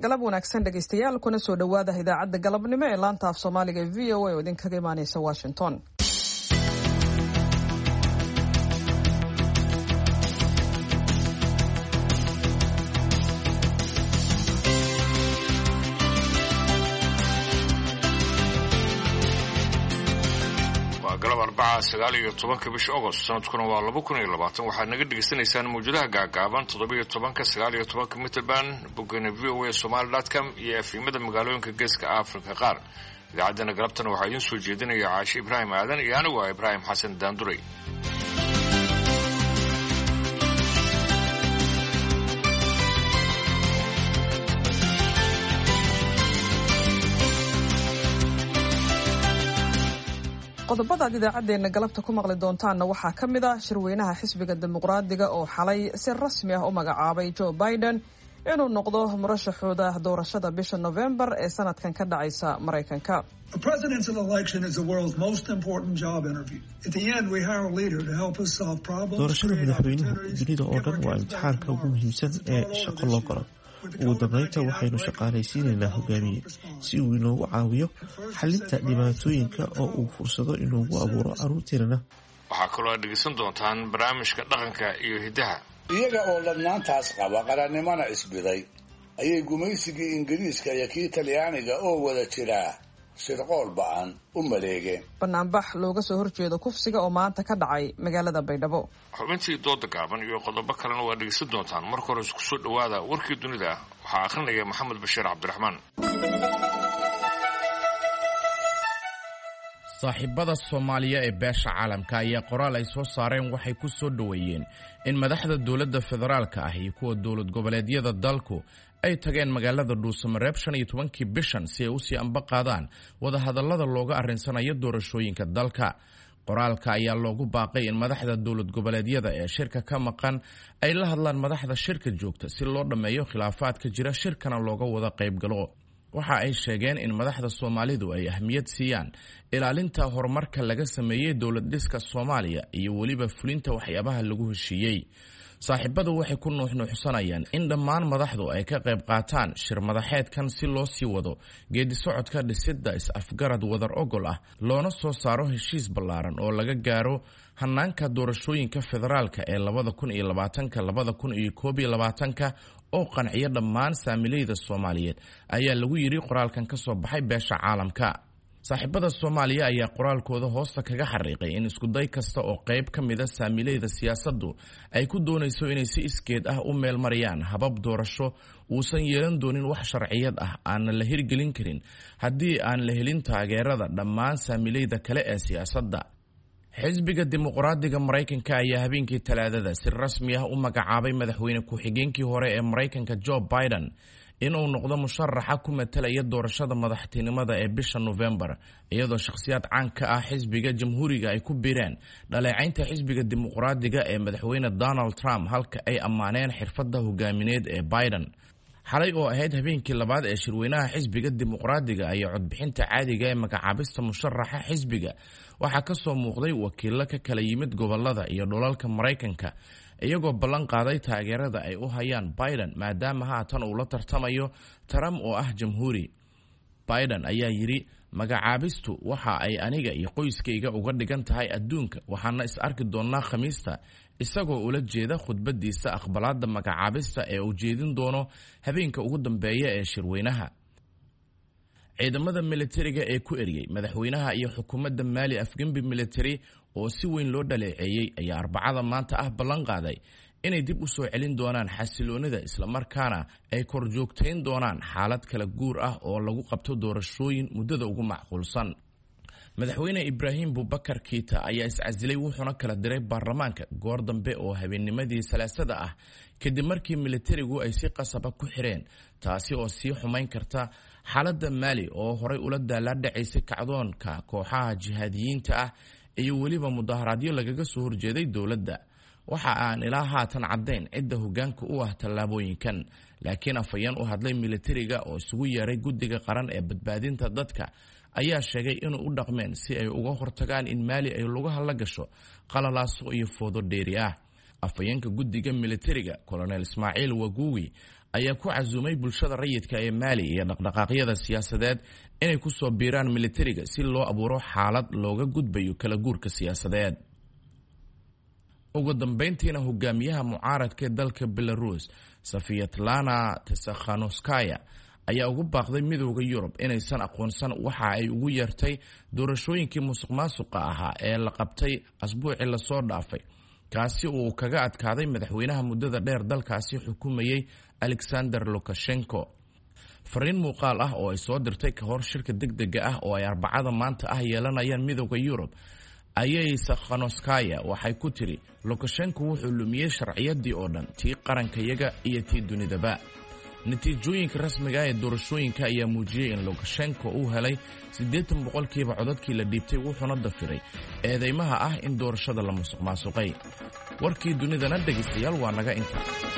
galab wanaagsan dhegaystayaal kuna soo dhawaada idaacadda galabnimo ee laanta af Soomaaliga ee VOA oo idinkaga imaanaysa Washington. sagaal iyo tobanka bisha August sanadkuna waa 2020 waxaad naga dhageysanaysaan mawjadaha gaagaaban 17 9 iyo 10 mitabaan bogana voasomali.com iyo efimada magaalooyinka geeska Afrika qaar. idaacadana galabtana waxaa idin soo jeedinaya Caashi Ibrahim Aadan iyo anigu waa Ibrahim Xasan Daanduray. qodobada idaacadeena galabta ku maqli doontaana waxaa ka mid ah shirweynaha xisbiga dimuqraadiga oo xalay si rasmi ah u magacaabay Joe Biden inuu noqdo murashaxooda doorashada bisha November ee sanadkan ka dhacaysa Mareykanka. The presidential election is the world's most important job interview. At the end, we hire a leader to help us solve problems. Doorashada madaxweynuhu dunida oo dhan waa imtixaanka ugu muhiimsan ee shaqo loo galo. ugu dambeynta waxaynu shaqaalaysiinaynaa hogaamiye si uu inoogu caawiyo xalinta dhibaatooyinka oo uu fursado inoogu abuuro caruurteena. waxaa kaloo dhegeysan doontaan barnaamijka dhaqanka iyo hidaha. iyaga oo ladnaantaas qaba qarannimana isbiday ayay gumaysigii ingiriiska iyo kii talyaaniga oo wada jiraa shirqool ba'an u maleegeen. banaanbax looga soo horjeedo kufsiga oo maanta ka dhacay magaalada Baydhabo. xubintii dooda gaaban iyo qodobo kalena waa dhegeysan doontaan. marka hore isku soo dhawaada warkii dunida waxaa akhrinaya Maxamed Bashiir Cabdiraxmaan. saaxiibada Soomaaliya ee beesha caalamka ayaa qoraal ay soo saareen waxay ku soo dhaweeyeen in madaxda dawladda federaalka ah iyo kuwa dawlad goboleedyada dalku ay tageen magaalada Dhuusamareeb 15 bishan si ay u sii amba qaadaan wada hadallada looga arinsanayo doorashooyinka dalka. qoraalka ayaa loogu baaqay in madaxda dawlad goboleedyada ee shirka ka maqan ay la hadlaan madaxda shirka joogta si loo dhameeyo khilaafaadka jira shirkana looga wada qayb galo. waxa ay sheegeen in madaxda Soomaalidu ay ahmiyad siiyaan ilaalinta horumarka laga sameeyay dawlad dhiska Soomaaliya iyo waliba fulinta waxyaabaha lagu heshiiyay. saaxiibadu waxay ku nuuxnuuxsanayaan in dhammaan madaxdu ay ka qayb qaataan shir madaxeedkan si loo sii wado geedi socodka dhisidda is-afgarad wadar ogol ah loona soo saaro heshiis ballaaran oo laga gaaro hanaanka doorashooyinka federaalka ee 2020-2021 oo qanciya dhammaan saamilayda Soomaaliyeed ayaa lagu yiri qoraalkan ka soo baxay beesha caalamka. saaxiibada Soomaaliya ayaa qoraalkooda hoosta kaga xariiqay in isku day kasta oo qayb ka mid ah saamilayda siyaasaddu ay ku doonayso inay si iskeed ah u meel mariyaan habab doorasho uusan yeelan doonin wax sharciyad ah aan la hirgelin karin haddii aan la helin taageerada dhammaan saamilayda kale ee siyaasadda. xisbiga dimuqraadiga Mareykanka ayaa habeenkii Talaadada si rasmi ah u magacaabay madaxweyne ku-xigeenkii hore ee Mareykanka Joe Biden inuu noqdo musharaxa ku metelaya doorashada madaxtinimada ee bisha November iyadoo shakhsiyaad caan ka ah xisbiga jamhuuriga ay ku biireen dhaleecaynta xisbiga dimuqraadiga ee madaxweyne Donald Trump halka ay ammaaneen xirfadda hogaamineed ee Biden. xalay oo ahayd habeenkii labaad ee shirweynaha xisbiga dimuqraadiga ayaa codbixinta caadiga ee magacaabista musharaxa xisbiga waxaa ka soo muuqday wakiilo ka kala yimid gobolada iyo dhulalka Mareykanka iyagoo ballan qaaday taageerada ay u hayaan Biden maadaama haatan uu la tartamayo Trump oo ah jamhuuri. Biden ayaa yiri magacaabistu waxa ay aniga iyo qoyskayga uga dhigan tahay adduunka waxaana is arki doonaa Khamiista isagoo ula jeeda khudbadiisa aqbalaadda magacaabista ee uu jeedin doono habeenka ugu dambeeya ee shirweynaha. ciidamada militariga ee ku eriyay madaxweynaha iyo xukuumadda Mali afgembi military oo si weyn loo dhaleeceeyay ayaa Arbacada maanta ah ballan qaaday inay dib u soo celin doonaan xasiloonida isla markaana ay kor joogteyn doonaan xaalad kala guur ah oo lagu qabto doorashooyin muddada ugu macquulsan. madaxweyne Ibrahim Boubacar Keita ayaa iscasilay wuxuuna kala diray baarlamaanka goor dambe oo habeennimadii Salaasada ah kadib markii militarigu ay si qasab ah ku xireen taasi oo sii xumayn karta xaaladda Mali oo horay ula daalaa-dhacaysay kacdoonka kooxaha jihaadiyiinta ah iyo weliba mudaharaadyo lagaga soo horjeeday dawladda. waxa aan ilaa haatan caddayn cidda hoggaanka u ah tallaabooyinkan laakiin afayeen u hadlay militariga oo isugu yeeray guddiga qaran ee badbaadinta dadka ayaa sheegay inuu u dhaqmeen si ay uga hortagaan in Mali ay lugaha la gasho qalalaaso iyo foodo dheeri ah. afayeenka guddiga militariga Colonel Ismaaciil Waguwi ayaa ku casuumay bulshada rayidka ee Maali iyo dhaqdhaqaaqyada siyaasadeed inay ku soo biiraan militariga si loo abuuro xaalad looga gudbayo kala guurka siyaasadeed. ugu dambeyntiina hogaamiyaha mucaaradka ee dalka Belarus Sviatlana Tikhanovskaya ayaa ugu baaqday midowda Yurub inaysan aqoonsan waxa ay ugu yartay doorashooyinkii musuqmaasuqa ahaa ee la qabtay asbuucii la soo dhaafay, kaasi uu kaga adkaaday madaxweynaha muddada dheer dalkaasi xukumayay Alexander Lukashenko. fariin muuqaal ah oo ay soo dirtay ka hor shirka degdega ah oo ay Arbacada maanta ah yeelanayaan midowda Yurub ayay Tikhanovskaya waxay ku tiri Lukashenko wuxuu lumiyay sharciyadii oo dhan, tii qarankayaga iyo tii dunidaba. natiijooyinka rasmiga ah ee doorashooyinka ayaa muujiyay in Lukashenko uu helay 80% codadkii la dhiibtay, wuxuuna dafiray eedeymaha ah in doorashada la musuqmaasuqay. warkii dunidana dhegeystayaal waa naga inta.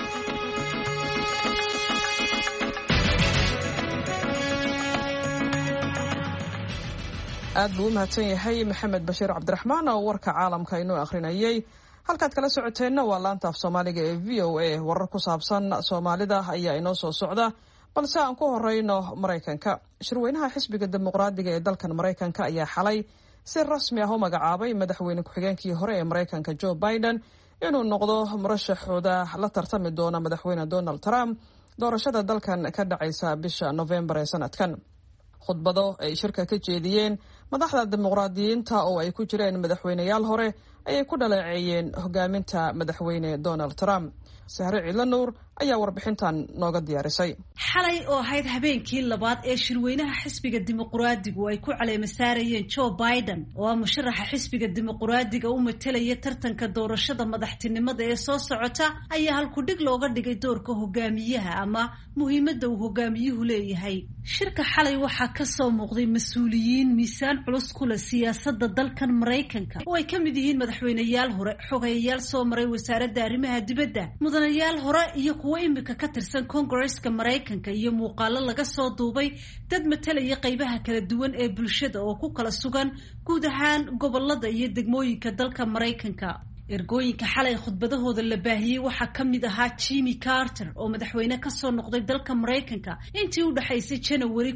aad buu u mahadsan yahay Maxamed Bashiir Cabdiraxmaan oo warka caalamka inoo akhrinayay. halkaad kala socoteenna waa laanta af Soomaaliga ee VOA. warar ku saabsan Soomaalida ayaa inoo soo socda, balse aan ku horeyno Mareykanka. shirweynaha xisbiga dimuqraadiga ee dalkan Mareykanka ayaa xalay si rasmi ah u magacaabay madaxweyne ku-xigeenkii hore ee Mareykanka Joe Biden inuu noqdo murashaxooda la tartami doona madaxweyne Donald Trump doorashada dalkan ka dhacaysa bisha November ee sanadkan. khudbado ay shirka ka jeediyeen madaxda dimuqraadiyiinta oo ay ku jireen madaxweyneyaal hore ayay ku dhaleeceeyeen hogaaminta madaxweyne Donald Trump. Sahre Ciidlanuur ayaa warbixintan nooga diyaarisay. xalay oo ahayd habeenkii labaad ee shirweynaha xisbiga dimuqraadigu ay ku caleema saarayeen Joe Biden oo ah musharaxa xisbiga dimuqraadiga u matalaya tartanka doorashada madaxtinimada ee soo socota, ayaa halkudhig looga dhigay doorka hogaamiyaha ama muhiimadda uu hogaamiyuhu leeyahay. shirka xalay waxaa ka soo muuqday mas-uuliyiin miisaan culus ku leh siyaasadda dalkan Mareykanka oo ay ka mid yihiin madaxweyneyaal hore, xogeyaal soo maray wasaaradda arrimaha dibadda, mudanayaal hore iyo kuwa imika ka tirsan Congress-ka Mareykanka, iyo muuqaalo laga soo duubay dad matalaya qaybaha kala duwan ee bulshada oo ku kala sugan guud ahaan gobolada iyo degmooyinka dalka Mareykanka. ergooyinka xalay khudbadahooda la baahiyey waxaa ka mid ahaa Jimmy Carter oo madaxweyne ka soo noqday dalka Mareykanka intii u dhaxaysay January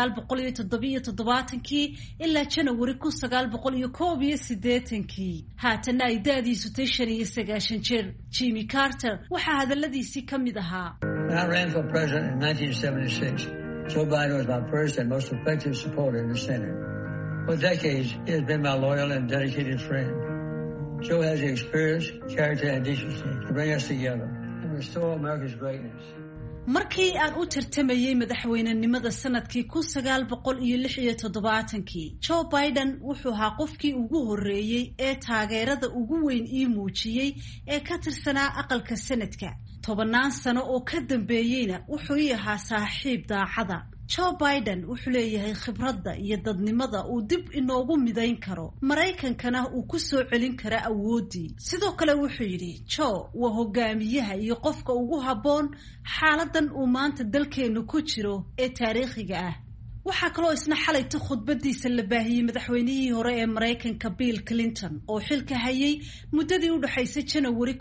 1977 ilaa January 1981. haatana ay daadiisu 95 jir. Jimmy Carter waxaa hadaladiisii ka mid ahaa: When I ran for president in 1976, Joe Biden was my first and most effective supporter in the Senate. For decades, he has been my loyal and dedicated friend. Joe has the experience, character, and decency to bring us together and restore America's greatness. markii aan u tartamayay madaxweynenimada sanadkii 1976, Joe Biden wuxuu ahaa qofkii ugu horeeyay ee taageerada ugu weyn ii muujiyay ee ka tirsanaa aqalka sanadka. 10 sano oo ka dambeeyayna wuxuu ii ahaa saaxiib daacada. Joe Biden wuxuu leeyahay khibradda iyo dadnimada uu dib inoogu midayn karo, Mareykankana uu ku soo celin kara awoodii. sidoo kale wuxuu yidhi Joe waa hogaamiyaha iyo qofka ugu habboon xaaladan uu maanta dalkeenu ku jiro ee taariikhiga ah. waxaa kaloo isna xalayta khudbadiisa la baahiyey madaxweynihii hore ee Mareykanka Bill Clinton oo xilka hayay muddadii u dhaxaysay January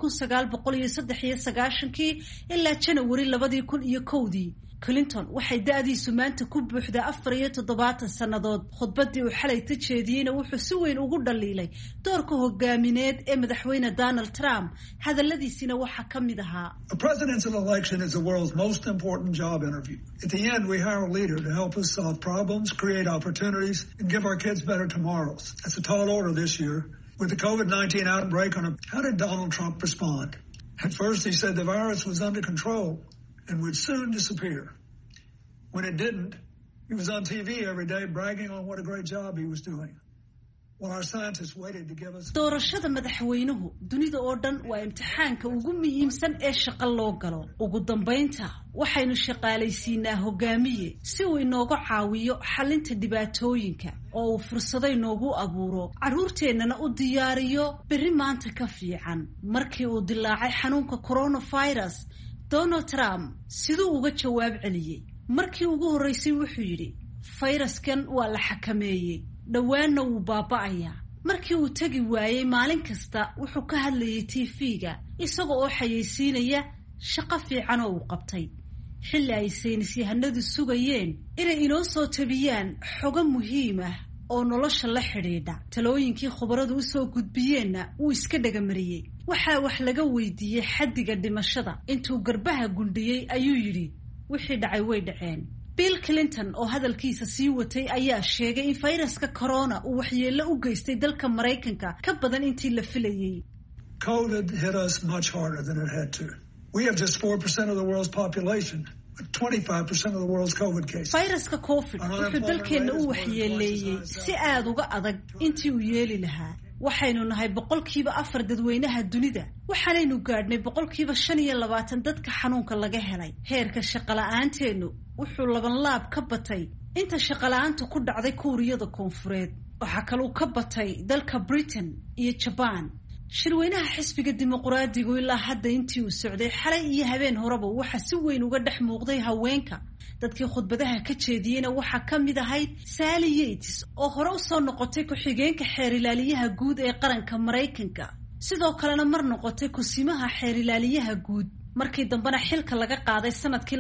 1993 ilaa January 2001. Clinton waxay da'diisu maanta ku buuxdaa 74 sannadood. khudbadii uu xalayta jeediyeyna wuxuu si weyn ugu dhaliilay doorka hogaamineed ee madaxweyne Donald Trump. hadaladiisina waxaa ka mid ahaa: The presidential election is the world's most important job interview. At the end, we hire a leader to help us solve problems, create opportunities, and give our kids better tomorrows. That's a tall order this year. With the COVID-19 outbreak, how did Donald Trump respond? At first, he said the virus was under control and would soon disappear. When it didn't, he was on TV every day bragging on what a great job he was doing. Well, our scientists waited to give us... doorashada madaxweynuhu dunida oo dhan waa imtixaanka ugu muhiimsan ee shaqo loo galo. ugu dambeynta waxaynu shaqaalaysiinaa hogaamiye si uu inooga caawiyo xalinta dhibaatooyinka oo uu fursado inoogu abuuro, carruurteennana u diyaariyo berri maanta ka fiican. markii uu dilaacay xanuunka coronavirus, Donald Trump siduu uga jawaab celiyey. markii ugu horeysay wuxuu yidhi fayraskan waa la xakameeyey, dhowaanna wuu baaba'ayaa. markii uu tegi waayey maalin kasta wuxuu ka hadlayay TV-ga isaga oo xayeysiinaya shaqo fiican oo uu qabtay. xilli ay saynisyahanadu sugayeen inay inoo soo tabiyaan xogo muhiim ah oo nolosha la xidhiidha. talooyinkii khubaradu u soo gudbiyeenna wuu iska dhagamariyey. waxaa wax laga weydiiyey xaddiga dhimashada. intuu garbaha gundhiyey ayuu yidhi wixii dhacay way dhaceen. Bill Clinton oo hadalkiisa sii watay ayaa sheegay in fayraska corona uu waxyeello u geystay dalka Maraykanka ka badan intii la filayay. COVID hit us much harder than it had to. We have just 4% of the world's population, 25% of the world's COVID cases. Fayraska COVID wuxuu dalkeena u waxyeeleeyay si aad uga adag intii uu yeeli lahaa. waxaynu nahay 4% dadweynaha dunida. waxaanaynu gaadhnay 25% dadka xanuunka laga helay. heerka shaqo la'aanteenu wuxuu laban laab ka batay inta shaqo la'aantu ku dhacday Kuuriyada Koonfureed. waxaa kaloo ka batay dalka Britain iyo Japan. shirweynaha xisbiga dimuqraadigu ilaa hadda intii uu socday xalay iyo habeen horeba waxa si weyn uga dhex muuqday haweenka. dadkii khudbadaha ka jeediyeyna waxaa ka mid ahayd Sally Yates oo hore u soo noqotay ku-xigeenka xeer ilaaliyaha guud ee qaranka Maraykanka, sidoo kalena mar noqotay kusimaha xeer ilaaliyaha guud. markii dambena xilka laga qaaday sanadkii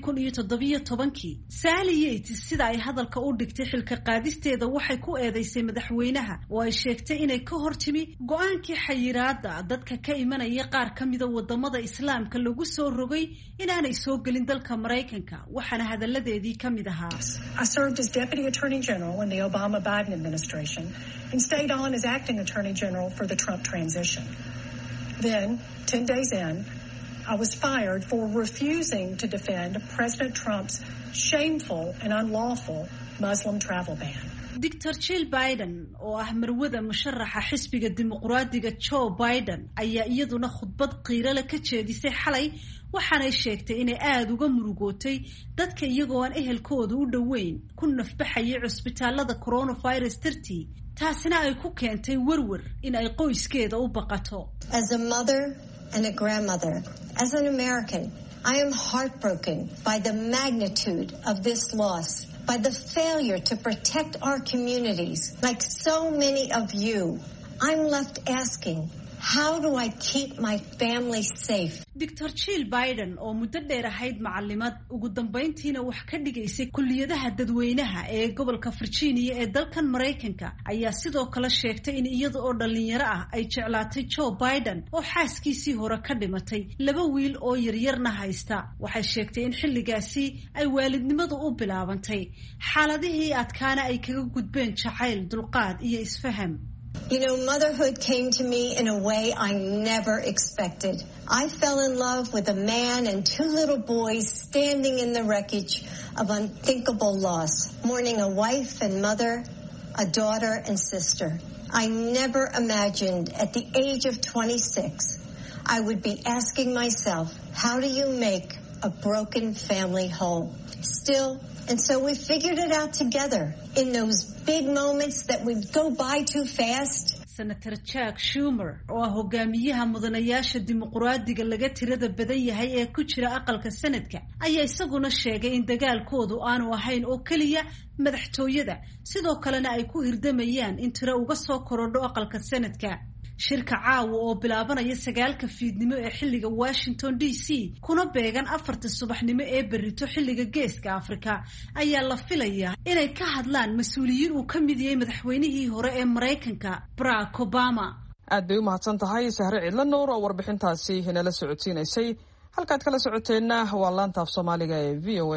2017. Sally Yates sida ay hadalka u dhigtay xilka qaadisteeda waxay ku eedeysay madaxweynaha oo ay sheegtay inay ka hortimi go'aankii xayiraadda dadka ka imanaya qaar ka mid ah wadamada Islaamka lagu soo rogay inaanay soo gelin dalka Maraykanka. waxaana hadaladeedii ka mid ahaa: I served as Deputy Attorney General in the Obama-Biden administration and stayed on as Acting Attorney General for the Trump transition. Then, 10 days in, I was fired for refusing to defend President Trump's shameful and unlawful Muslim travel ban. Dr. Jill Biden oo ah marwada musharaxa xisbiga dimuqraadiga Joe Biden ayaa iyaduna khudbad qiirale ka jeedisay xalay. waxaanay sheegtay inay aad uga murugootay dadka iyagoo aan ehelkooda u dhoweyn ku nafbaxayay cusbitaalada coronavirus dartii. taasina ay ku keentay warwar in ay qoyskeeda u baqato. As a mother and a grandmother, as an American, I am heartbroken by the magnitude of this loss, by the failure to protect our communities. Like so many of you, I'm left asking, how do I keep my family safe? Dr. Jill Biden oo muddo dheer ahayd macallimad ugu dambeyntiina wax ka dhigaysay kulliyadaha dadweynaha ee gobolka Virginia ee dalkan Maraykanka ayaa sidoo kale sheegtay in iyada oo dhalinyaro ah ay jeclaatay Joe Biden oo xaaskiisii hore ka dhimatay, 2 wiil oo yaryarna haysta. waxay sheegtay in xilligaasi ay waalidnimadu u bilaabantay xaaladihii adkaana ay kaga gudbeen jacayl, dulqaad iyo isfaham. You know, motherhood came to me in a way I never expected. I fell in love with a man and 2 little boys standing in the wreckage of unthinkable loss, mourning a wife and mother, a daughter and sister. I never imagined at the age of 26 I would be asking myself, how do you make a broken family whole? Still, and so we figured it out together in those big moments that would go by too fast. Senator Chuck Schumer oo ah hogaamiyaha mudanayaasha dimuqraadiga laga tirada badan yahay ee ku jira aqalka sanadka ayaa isaguna sheegay in dagaalkoodu aanu ahayn oo kaliya madaxtooyada, sidoo kalena ay ku hirdamayaan in tiro uga soo korodho aqalka sanadka. shirka caawa oo bilaabanaya 9 fiidnimo ee xilliga Washington DC kuna beegan 4 subaxnimo ee berrito xilliga Geeska Afrika ayaa la filayaa inay ka hadlaan mas'uuliyiin uu ka mid yahay madaxweynihii hore ee Maraykanka Barack Obama. aad bay u mahadsan tahay Sahre Cidla Nuur oo warbixintaasi inala socodsiinaysay. halkaad kala socoteena waa laanta af Soomaaliga ee VOA.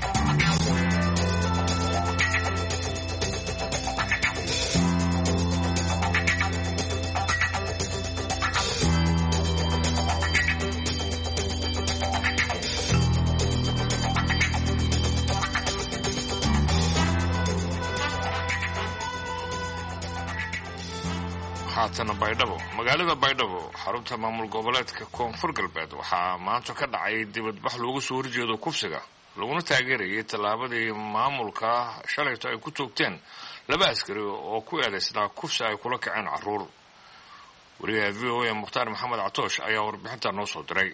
haatana Baydhabo. magaalada Baydhabo xarunta maamul goboleedka Koonfur Galbeed waxaa maanta ka dhacay dibadbax loogu soo horjeedo kufsiga laguna taageerayay tallaabadii maamulka shalayto ay ku toogteen 2 askari oo ku eedeysnaa kufsi ay kula kaceen carruur. wariyaha VOA Mukhtaar Maxamed Catoosh ayaa warbixinta noo soo diray.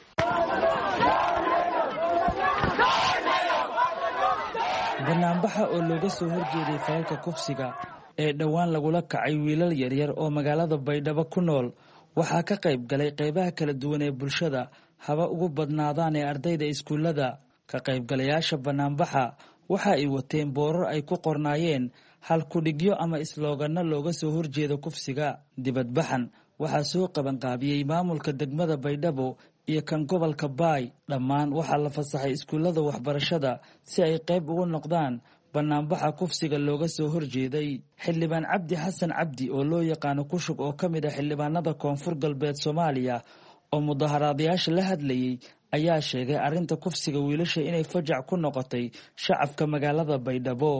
banaanbaxa oo looga soo horjeeday falalka kufsiga ee dhowaan lagula kacay wiilal yaryar oo magaalada Baydhabo ku nool waxaa ka qayb galay qaybaha kala duwan ee bulshada, haba ugu badnaadaan ee ardayda iskuulada. ka qaybgalayaasha banaanbaxa waxa ay wateen boorar ay ku qornaayeen hal kudhigyo ama islooganno looga soo horjeedo kufsiga. dibadbaxan waxaa soo qabanqaabiyey maamulka degmada Baydhabo iyo kan gobolka Baay. dhammaan waxaa la fasaxay iskuullada waxbarashada si ay qayb uga noqdaan banaanbaxa kufsiga looga soo horjeeday. xildhibaan Cabdi Xasan Cabdi oo loo yaqaano Kushug oo ka mid ah xildhibaanada Koonfur Galbeed Soomaaliya oo mudaharaadayaasha la hadlayay ayaa sheegay arrinta kufsiga wiilasha inay fajac ku noqotay shacabka magaalada Baydhabo.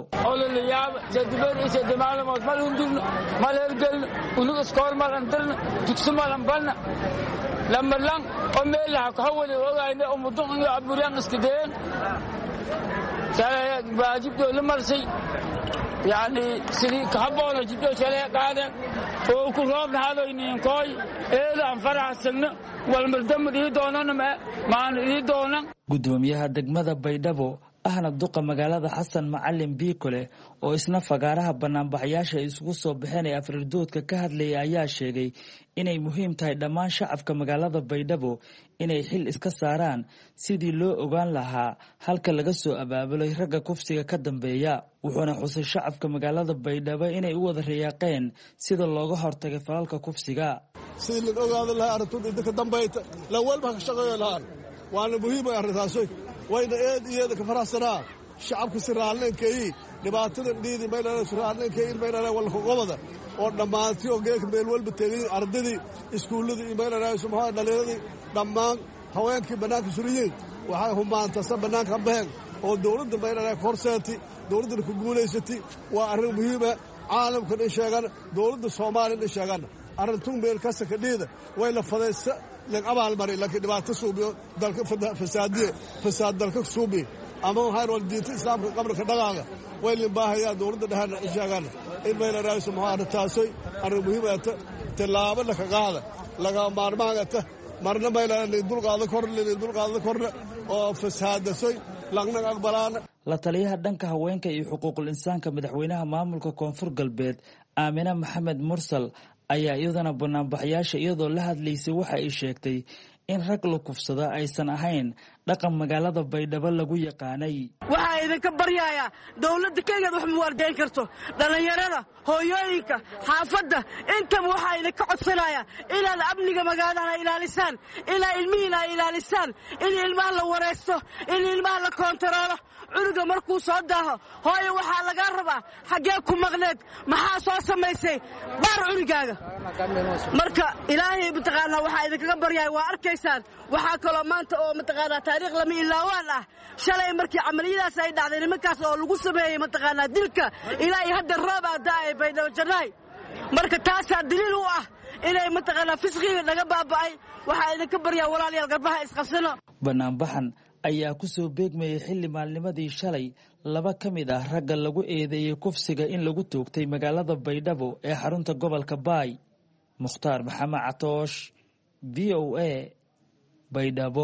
يعني سيدي كحبونا جدو شلي قاعدة وكلهم هذا ينكوي إذا فرح السنة والمردم يدونا ما يدونا. gudoomiyaha degmada Baydhabo ahna duqa magaalada Xasan Macalin Biikole oo isna fagaaraha banaanbaxayaasha isugu soo bixinay Afridoodka ka hadlayay ayaa sheegay inay muhiim tahay dhammaan shacabka magaalada Baydhabo inay xil iska saaraan sidii loo ogaan lahaa halka laga soo abaabulay ragga kufsiga ka dambeeya. wuxuuna xusay shacabka magaalada Baydhabo inay u wada riyaaqeen sida looga hortagay falalka kufsiga. sidii la ogaado lahaa arrinta ka dambeeyta la walba ka shaqeeyo lahaan waana muhiim ah arrintaasoo wayna eed ka faraxsanaa shacabka siraaleenkay dhibaatada dhiidi meelaha siraaleenkay meelaha wal qobada oo dhamaantii oo geek meel walba tagay ardadii iskuuladii meelaha subhaan dhalinyarada dhammaan haweenkii banaanka suriyay waxa humaanta banaanka been oo dawladda meelaha korseeti dawladda ku guuleysatay waa arrin muhiim ah caalamka in sheegan dawladda Soomaaliya in sheegan arrintu meel ka sakadida way la fadaysa lag abaal maray laakiin dhibaato suubiyo dalka fasaad dalka suubi ama waxaan wal diinta islaamka qabrka dhaqaaga way la baahayaa dawladda dhahan sheegan in meel raayso maxaa taasay arrin muhiim ah talaabo la ka qaada laga maarmaagata marna meel dulqaado kor oo fasaadasay lagna aqbalaan. la taliyaha dhanka haweenka iyo xuquuqul insaanka madaxweynaha maamulka Koonfur Galbeed Aamina Maxamed Mursal ayaa iyadana banaanbaxayaasha iyadoo la hadlaysay waxa ay sheegtay in rag la kufsada aysan ahayn dhaqan magaalada Baydhabo lagu yaqaanay. waxa idinka baryaaya dawladda Kenya wax muwaadin karto dhalinyarada hooyooyinka xaafadda inta waxa idinka codsanaya inaad amniga magaalada ilaalisaan ilaa ilmihiina ilaalisaan in ilmaha la wareysto in ilmaha la kontaroolo cunuga markuu soo daaho hooyo waxa laga rabaa xagee ku maqneed maxaa soo samaysay baar cunugaaga marka ilaahay mutaqaana waxa idinka baryaaya waa arkaysaan waxa kale maanta oo mutaqaana taariikh lama ilaawaan ah shalay markii amaliyadaas ay dhacday nimankaas oo lagu sameeyay mutaqaana dilka ilaahay hadda roob aadaay Baydhabo Janaay marka taas daliil u ah inay mutaqaana fisqiga laga baaba'ay waxa idinka baryaa walaalayaal garbaha isqabsano. banaanbaxan ayaa ku soo beegmayay xilli maalnimadii shalay laba ka mid ah ragga lagu eedeeyay kufsiga in lagu toogtay magaalada Baydhabo ee xarunta gobolka Baay. Mukhtaar Maxamed Catoosh VOA Baydhabo.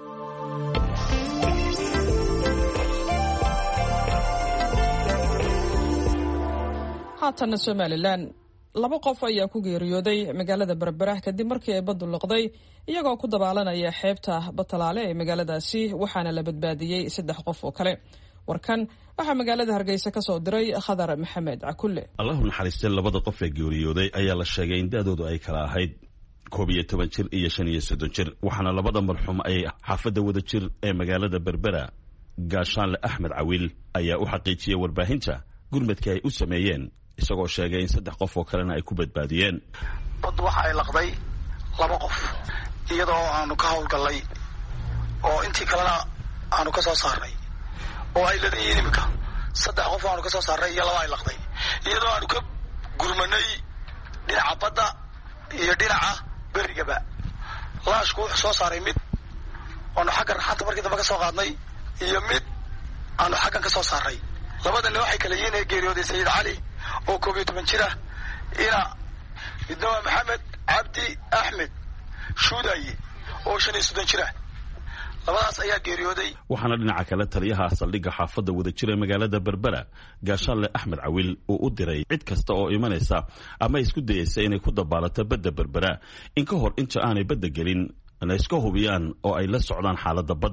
haatan Somaliland laba qof ayaa ku geeriyooday magaalada Berbera kadib markii ay baddu liqday iyagoo ku dabaalanaya xeebta Batalaale ee magaaladaasi waxaana la badbaadiyay 3 qof oo kale. warkan waxaa magaalada Hargeysa ka soo diray Khadar Maxamed Cakulle. Allahu naxariistay labada qof ee geeriyooday ayaa la sheegay in daadoodu ay kala ahayd 12 jir iyo 35 jir waxaana labada marxuum ay xaafadda wada jir ee magaalada Berbera gaashaanle Axmed Cawiil ayaa u xaqiijiyay warbaahinta gurmadkii ay u sameeyeen isagoo sheegay in 3 qof oo kalena ay ku badbaadiyeen. baddu waxa ay laqday 2 qof iyadoo aanu ka howlgalay oo intii kalena aanu ka soo saarnay oo ay leeyihiin imika 3 qof aanu ka soo saarnay iyo 2 ay laqday iyadoo aanu ka gurmanay dhinaca badda iyo dhinaca berigaba. laashku wuxuu soo saaray mid aanu xagga raxanta markii dambe ka soo qaadnay iyo mid aanu xaggan ka soo saaray. labadana waxay kala yihiin geeriyooday Sayid Cali oo 12 jir ah ina midna Maxamed Cabdi Axmed Shuudayi oo 35 jir ah. labadaas ayaa geeriyooday. waxaana dhinaca kale taliyaha saldhigga xaafadda wada jira magaalada Berbera gaashaanle Axmed Cawiil uu u diray cid kasta oo imanaysa ama isku dayaysa inay ku dabaalato badda Berbera in ka hor inta aanay badda gelin la iska hubiyaan oo ay la socdaan xaaladda badda.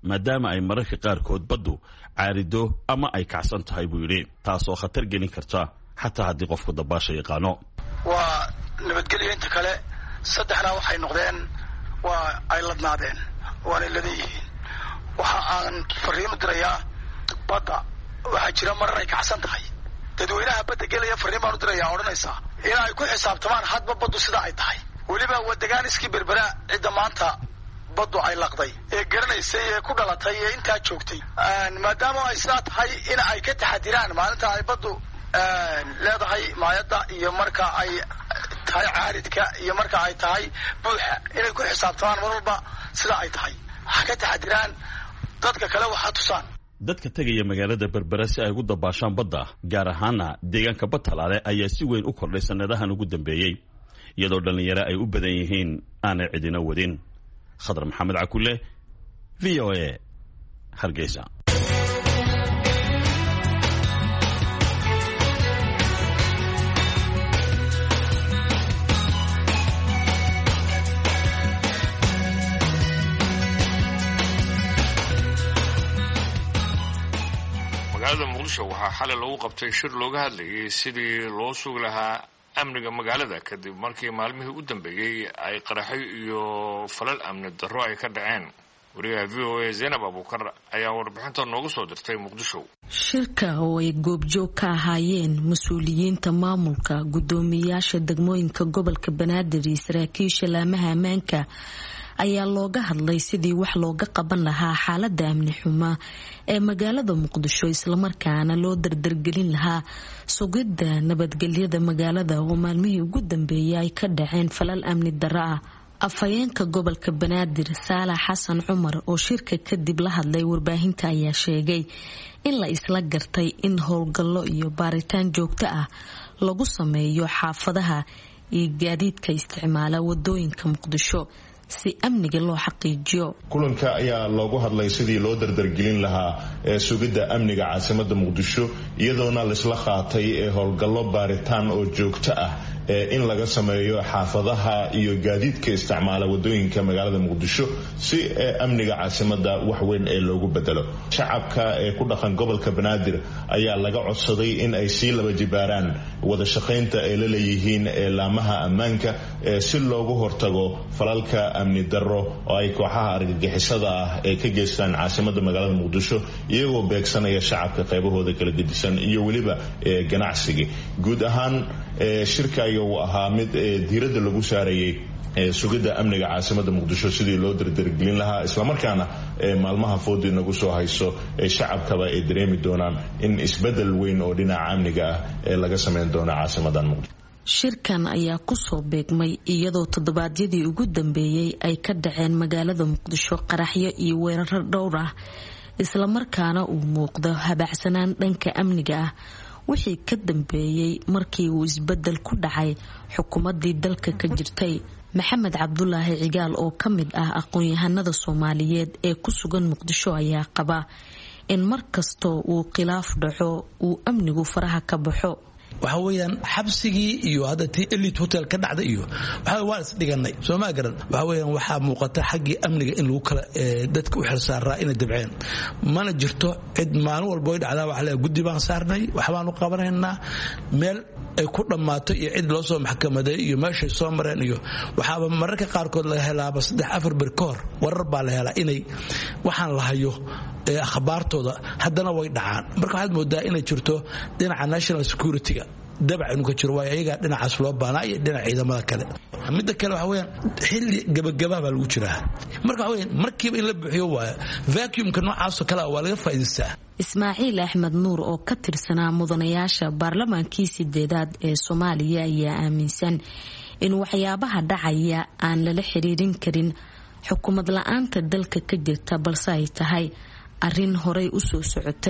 maadaama ay mararka qaarkood baddu caarido ama ay kacsan tahay buu yidhi taasoo khatar gelin karta xataa haddii qofku dabaasha yaqaano. waa nabadgelyo inta kale saddexna waxay noqdeen waa ay ladnaadeen waana leeyihiin. waxa aan fariin dirayaa badda waxaa jira marar ay kacsan tahay dadweynaha badda gelaya fariin baan u dirayaa odhanaysaa in ay ku xisaabtamaan hadba baddu sida ay tahay. weliba wadagaaniskii berbera cidda maanta baddu ay laqday ee garanaysay ee ku dhalatay ee intaa joogtay maadaama ay sidaa tahay in ay ka taxadiraan maalinta ay baddu leedahay maayadda iyo marka ay tahay caaridka iyo marka ay tahay buuxa inay ku xisaabtamaan mar walba sida ay tahay ha ka taxadiraan dadka kale waxa tusaan. dadka tegaya magaalada berbera si ay ugu dabaashaan badda gaar ahaana deegaanka Batalaale ayaa si weyn u kordhay sanadahan ugu dambeeyay iyadoo dhalinyaro ay u badan yihiin aanay cidina wadin. Khadar Maxamed Cakulle VOA Hargeysa. magaalada Muqdisho waxaa xalay lagu qabtay shir looga hadlayay sidii loo sugi lahaa amniga magaalada kadib markii maalmihii u dambeeyay ay qaraxyo iyo falal amni darro ay ka dhaceen. wariyaha VOA Zainab Abuukar ayaa warbixinta noogu soo dirtay Muqdisho. shirka oo ay goobjoog ka ahaayeen mas-uuliyiinta maamulka guddoomiyaasha degmooyinka gobolka Banaadir iyo saraakiisha laamaha ammaanka ayaa looga hadlay sidii wax looga qaban lahaa xaaladda amni xumo ee magaalada Muqdisho islamarkaana loo dardargelin lahaa sugidda nabadgelyada magaalada oo maalmihii ugu dambeeyay ay ka dhaceen falal amni darro ah. afhayeenka gobolka Banaadir Saalax Xasan Cumar oo shirka kadib la hadlay warbaahinta ayaa sheegay in la isla gartay in howlgallo iyo baaritaan joogto ah lagu sameeyo xaafadaha iyo gaadiidka isticmaala wadooyinka Muqdisho si amniga loo xaqiijiyo. kulanka ayaa loogu hadlay sidii loo dardargelin lahaa sugidda amniga caasimadda Muqdisho iyadoona la isla qaatay howlgallo baaritaan oo joogto ah in laga sameeyo xaafadaha iyo gaadiidka isticmaala wadooyinka magaalada Muqdisho si amniga caasimadda wax weyn ee loogu bedelo. shacabka ku dhaqan gobolka Banaadir ayaa laga codsaday in ay si laba jibaaraan wada shaqeynta ay la leeyihiin laamaha ammaanka si loogu hortago falalka amni darro oo ay kooxaha argagixisada ah ee ka geystaan caasimadda magaalada Muqdisho iyagoo beegsanaya shacabka qaybahooda kala gedisan iyo waliba ganacsiga. guud ahaan shirka uu ahaa mid diiradda lagu saarayay sugidda amniga caasimadda Muqdisho sidii loo dardargelin lahaa isla markaana maalmaha foodi nagu soo hayso shacabkaba ay dareemi doonaan in isbedel weyn oo dhinaca amniga ah laga sameyn doono caasimaddan Muqdisho. shirkan ayaa ku soo beegmay iyadoo toddobaadyadii ugu dambeeyay ay ka dhaceen magaalada Muqdisho qaraxyo iyo weeraro dhowr ah isla markaana uu muuqdo habacsanaan dhanka amniga ah wixii ka dambeeyay markii uu isbedel ku dhacay xukuumadii dalka ka jirtay. Maxamed Cabdulaahi Cigaal oo ka mid ah aqoon-yahanada Soomaaliyeed ee ku sugan Muqdisho ayaa qaba in markasto uu khilaaf dhaco uu amnigu faraha ka baxo. waxa weeyaan xabsigii iyo hadda tii elite hotel ka dhacday iyo waxa waa is dhiganay Soomaa garan waxa weeyaan waxa muuqata xaqii amniga in lagu kala dadka u xilsaaraa in dabceen mana jirto cid maalin walba ay dhacdaa wax la guddi baan saarnay wax baan u qabanaynaa meel ay ku dhamaato iyo cid loo soo maxkamaday iyo meesha soo mareen iyo waxa mararka qaar kood laga helaaba 3-4 bir koor warar baa la helaa inay waxaan la hayo akhbaartooda haddana way dhacaan marka waxaad moodaa inay jirto dhinaca national security dabac inuu ka jiro way ayaga dhinacaas loo baanaa iyo dhinaca ciidamada kale. midda kale waxa weeyaan xilli gabagaba baa lagu jiraa marka waxa weeyaan markiiba in la bixiyo waa vacuumka noocaas oo kale waa laga faa'iideystaa. Ismaaciil Axmed Nuur oo ka tirsanaa mudanayaasha baarlamaankii 8aad ee Soomaaliya ayaa aaminsan in waxyaabaha dhacaya aan lala xiriirin karin xukuumad la'aanta dalka ka jirta balse ay tahay arrin horey u soo socotay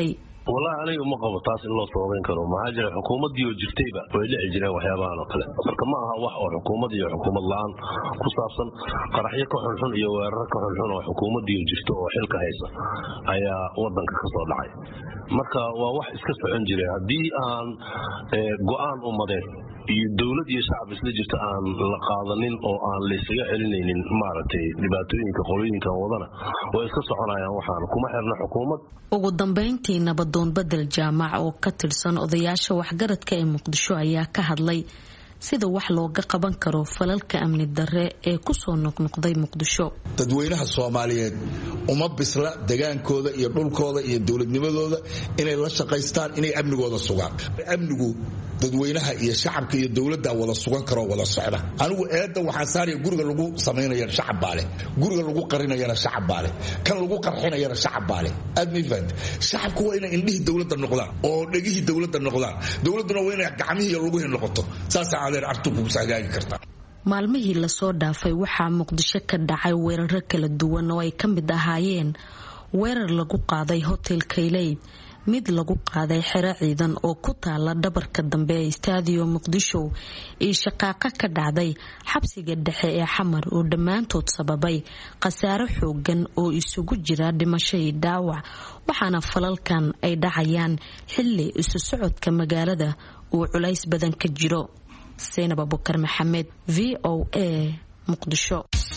wallahi aniga ma qabo taas in loo soobeyn karo ma jira xukuumadii oo jirtayba way dhici jireen waxyaabahan oo kale marka ma aha wax oo xukuumad iyo xukuumad la'aan ku saabsan qaraxyo ka xunxun iyo weerar ka xunxun oo xukuumadii oo jirto oo xilka haysa ayaa wadanka ka soo dhacay marka waa wax iska socon jiray haddii aan go'aan umadeed iyo dawlad iyo shacab isla jirta aan la qaadanin oo aan la isaga celinaynin maaragtay dhibaatooyinka qolooyinkan wadana way iska soconayaan waxaan kuma xirna xukuumad. ugu dambeyntii nabadoon bedel jaamac oo ka tirsan odayaasha waxgaradka ee muqdisho ayaa ka hadlay sida wax looga qaban karo falalka amni darre ee ku soo noqnoqday muqdisho. dadweynaha Soomaaliyeed uma bisla dagaankooda iyo dhulkooda iyo dawladnimadooda inay la shaqaystaan inay amnigooda sugaan. amnigu dadweynaha iyo shacabka iyo dawladda wada sugan karo wada socda. anigu eedda waxaan saaraya guriga lagu sameeynayaan shacab baale, guriga lagu qarinayaan shacab baale, kan lagu qarxinayaan shacab baale. admifad shacabku waa inay indhihi dawladda noqdaan oo dhagihi dawladda noqdaan. dawladuna waa inay gacmihii lagu noqoto. saas maalmihii lasoo dhaafay waxaa muqdisho ka dhacay weeraro kala duwan oo ay ka mid ahaayeen weerar lagu qaaday hotel Kayleyd, mid lagu qaaday xero ciidan oo ku taala dhabarka dambe ee Stadium Muqdisho iyo shaqaaqa ka dhacday xabsiga dhexe ee Xamar oo dhammaantood sababay khasaare xoogan oo isugu jira dhimasho iyo dhaawac waxaana falalkan ay dhacayaan xilli isu socodka magaalada uu culays badan ka jiro. Zainab Abubakar Maxamed, VOA, Muqdisho.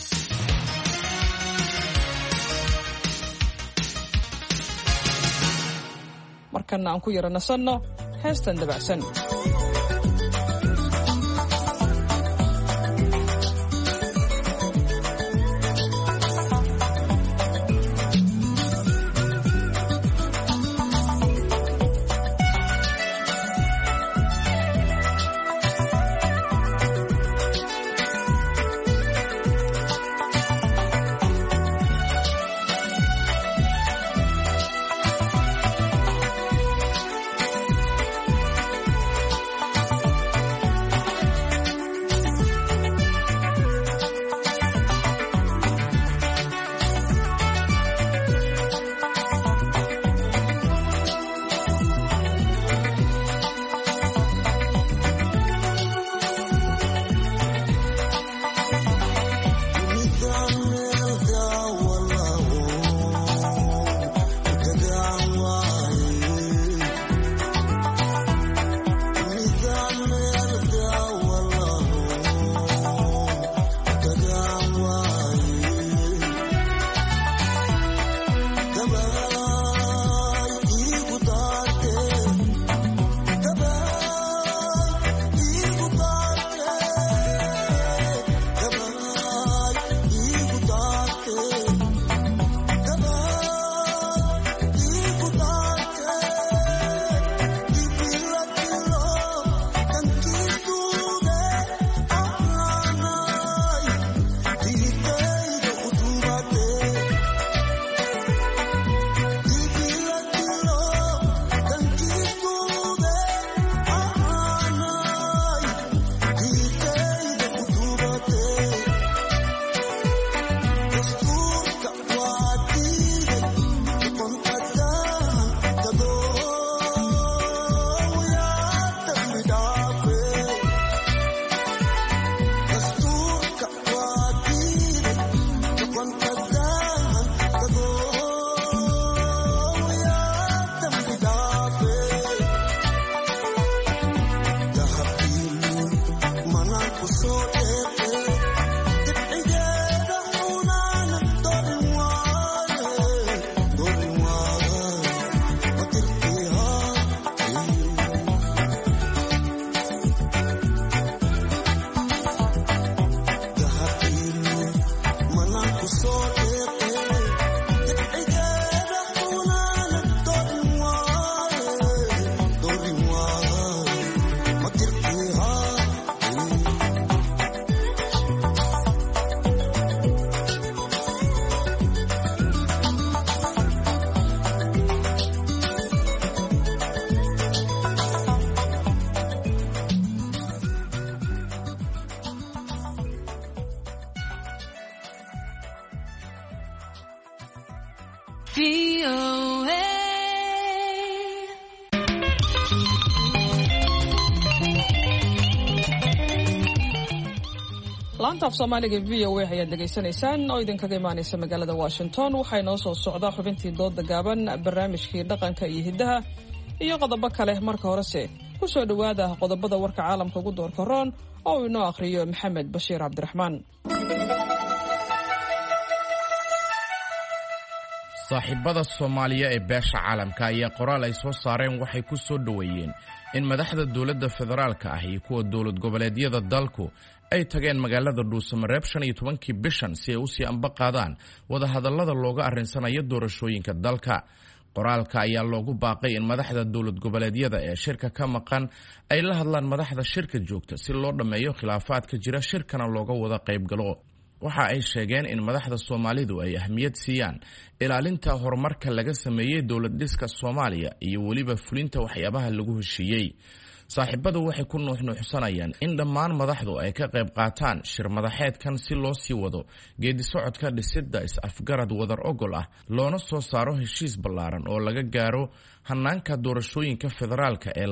markana aan ku yara nasanno heestan dabacsan. laanta af soomaaliga VOA ayaad dhegaysanaysaan oo idinkaga imaanaysa magaalada Washington. waxay noo soo socdaa xubintii dooda gaaban, barnaamijkii dhaqanka iyo hidaha iyo qodobo kale. marka horese ku soo dhawaada qodobada warka caalamka ugu doorka roon oo inoo akhriyo Maxamed Bashiir Cabdiraxmaan. saaxiibada Soomaaliya ee beesha caalamka ayaa qoraal ay soo saareen waxay ku soo dhaweeyeen in madaxda dawladda federaalka ah iyo kuwa dawlad goboleedyada dalku ay tageen magaalada Dhuusamareeb 15 bishan si ay u sii amba qaadaan wada hadallada looga arinsanayo doorashooyinka dalka. qoraalka ayaa loogu baaqay in madaxda dawlad goboleedyada ee shirka ka maqan ay la hadlaan madaxda shirka joogta si loo dhameeyo khilaafaadka jira shirkana looga wada qayb galo. waxa ay sheegeen in madaxda Soomaalidu ay ahmiyad siiyaan ilaalinta horumarka laga sameeyay dawlad dhiska Soomaaliya iyo waliba fulinta waxyaabaha lagu heshiiyay. saaxiibadu waxay ku nuuxnuuxsanayaan in dhammaan madaxdu ay ka qayb qaataan shir madaxeedkan si loo sii wado geedi socodka dhisidda is-afgarad wadar ogol ah loona soo saaro heshiis ballaaran oo laga gaaro hanaanka doorashooyinka federaalka ee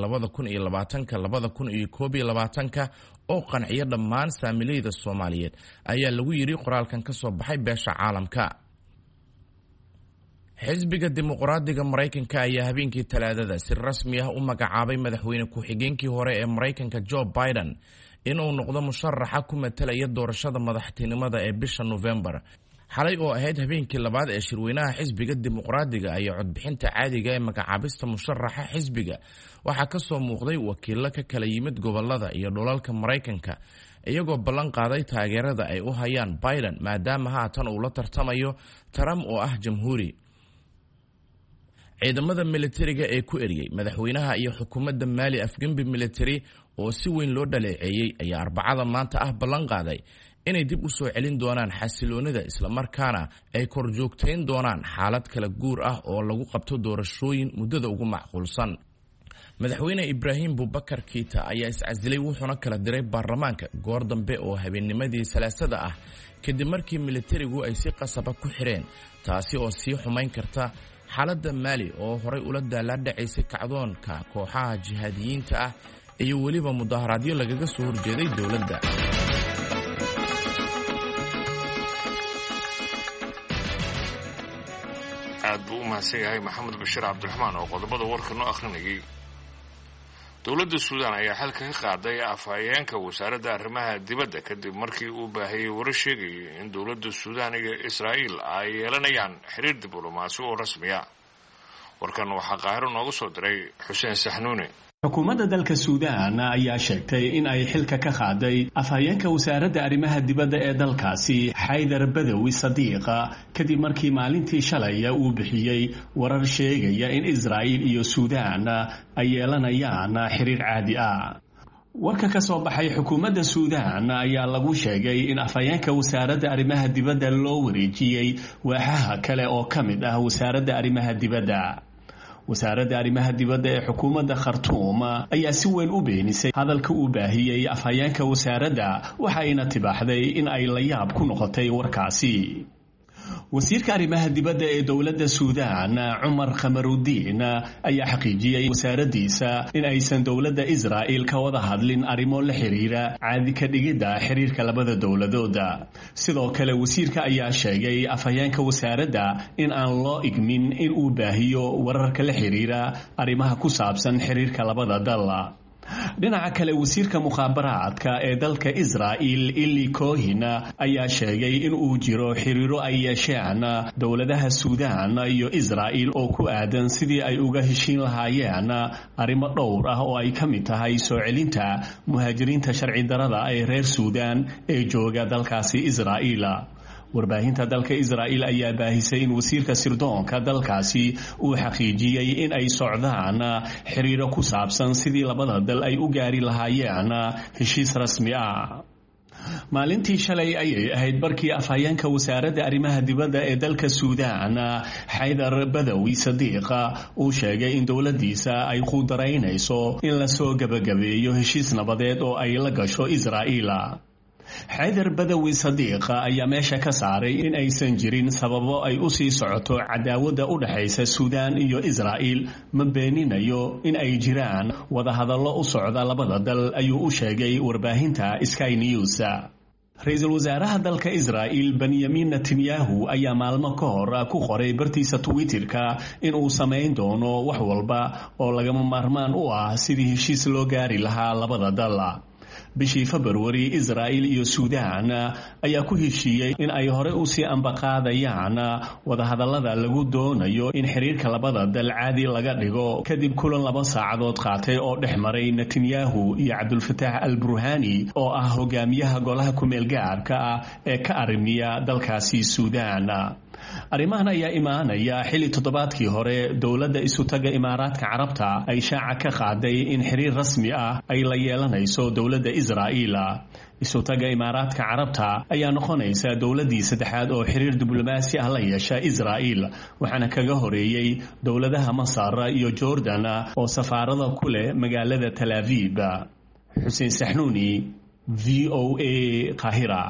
2020-2021 oo qanciya dhammaan saamilayda Soomaaliyeed ayaa lagu yiri qoraalkan ka soo baxay beesha caalamka. xisbiga dimuqraadiga Mareykanka ayaa habeenkii Talaadada si rasmi ah u magacaabay madaxweyne ku-xigeenkii hore ee Mareykanka Joe Biden inuu noqdo musharaxa ku matalaya doorashada madaxtinimada ee bisha November. xalay oo ahayd habeenkii labaad ee shirweynaha xisbiga dimuqraadiga ayaa codbixinta caadiga ee magacaabista musharaxa xisbiga waxaa ka soo muuqday wakiilo ka kala yimid gobolada iyo dhulalka Mareykanka iyagoo ballan qaaday taageerada ay u hayaan Biden maadaama haatan uu la tartamayo Trump oo ah jamhuuri. ciidamada militariga ee ku eriyay madaxweynaha iyo xukuumadda Mali afgembi military oo si weyn loo dhaleeceeyay ayaa Arbacada maanta ah ballan qaaday inay dib u soo celin doonaan xasiloonida isla markaana ay kor joogteyn doonaan xaalad kala guur ah oo lagu qabto doorashooyin muddada ugu macquulsan. madaxweyne Ibrahim Boubacar Keita ayaa iscasilay wuxuuna kala diray baarlamaanka goor dambe oo habeennimadii Salaasada ah kadib markii militarigu ay si qasab ah ku xireen, taasi oo sii xumayn karta xaaladda Mali oo horay ula daaladhacaysay kacdoonka kooxaha jihaadiyiinta ah iyo weliba mudaharaadyo lagaga soo horjeeday dawladda. aad buu u mahadsan yahay Maxamed Bashiir Cabdiraxmaan oo qodobada warka noo akhrinayay. dawladda Suudaan ayaa xalka ka qaaday afhayeenka wasaaradda arrimaha dibadda kadib markii uu baahiyay warar sheegaya in dawladda Suudaan iyo Israa'iil ay yeelanayaan xiriir diblomaasi oo rasmi ah. warkan waxaa Qaahiro nooga soo diray Xuseen Saxnuune. xukuumadda dalka Suudaan ayaa sheegtay in ay xilka ka qaaday afhayeenka wasaaradda arrimaha dibadda ee dalkaasi Xaydar Badawi Sadiiqa kadib markii maalintii shalay uu bixiyay warar sheegaya in Israa'iil iyo Suudaan ay yeelanayaan xiriir caadi ah. warka ka soo baxay xukuumadda Suudaan ayaa lagu sheegay in afhayeenka wasaaradda arrimaha dibadda loo wareejiyay waaxaha kale oo ka mid ah wasaaradda arrimaha dibadda. wasaaradda arrimaha dibadda ee xukuumadda Khartoum ayaa si weyn u beenisay hadalka uu baahiyay afhayeenka wasaaradda waxayna tibaaxday in ay la yaab ku noqotay warkaasi. wasiirka arrimaha dibadda ee dowladda Suudaan Umar Khamaruddin ayaa xaqiijiyay wasaaraddiisa in aysan dowladda Israa'iil ka wada hadlin arrimo la xiriira caadi ka dhigidda xiriirka labada dowladood. sidoo kale wasiirka ayaa sheegay afhayeenka wasaaradda in aan loo igmin in uu baahiyo wararka la xiriira arrimaha ku saabsan xiriirka labada dal. dhinaca kale wasiirka mukhaabaraadka ee dalka Israa'iil Eli Cohen ayaa sheegay in uu jiro xiriiro ay yeesheen dowladaha Suudaan iyo Israa'iil oo ku aadan sidii ay uga heshiin lahaayeen arrimo dhowr ah oo ay ka mid tahay soo celinta muhaajiriinta sharci darrada ee reer Suudaan ee jooga dalkaasi Israa'iil. warbaahinta dalka Israa'iil ayaa baahisay in wasiirka sirdoonka dalkaasi uu xaqiijiyay in ay socdaan xiriiro ku saabsan sidii labada dal ay u gaari lahaayeen heshiis rasmi ah. maalintii shalay ayay ahayd barkii afhayeenka wasaaradda arrimaha dibadda ee dalka Suudaan Xaydar Badawi Sadiiqa uu sheegay in dowladdiisa ay ku daraynayso in la soo gabagabeeyo heshiis nabadeed oo ay la gasho Israa'iil. Xaydar Badawi Sadiiqa ayaa meesha ka saaray in aysan jirin sababo ay u sii socoto cadaawadda u dhaxaysa Suudaan iyo Israa'iil, ma beeninayo in ay jiraan wada hadallo u socda labada dal ayuu u sheegay warbaahinta Sky News. ra-iisul wasaaraha dalka Israa'iil Benjamin Netanyahu ayaa maalmo ka hor ku qoray bartiisa Twitterka in uu sameyn doono wax walba oo lagama maarmaan u ah sidii heshiis loo gaari lahaa labada dal. bishii February Israa'iil iyo Suudaan ayaa ku heshiiyey in ay hore u sii ambaqaadayaan wadahadallada lagu doonayo in xiriirka labada dal caadi laga dhigo kadib kulan 2 saacadood qaatay oo dhex maray Netanyahu iyo Abdulfatah al-Burhani oo ah hogaamiyaha golaha ku-meel gaarka ah ee ka arrimiya dalkaasi Suudaan. arrimahan ayaa imaanaya xilli toddobaadkii hore dowladda isutaga Imaaraadka Carabta ay shaaca ka qaaday in xiriir rasmi ah ay la yeelanayso dowladda Israa'iil. isutaga Imaaraadka Carabta ayaa noqonaysa dowladii saddexaad oo xiriir diblomaasi ah la yeesha Israa'iil, waxaana kaga horeeyay dowladaha Masar iyo Jordan oo safaarada ku leh magaalada Tel Aviv. Xuseen Saxnuuni, VOA, Qaahira.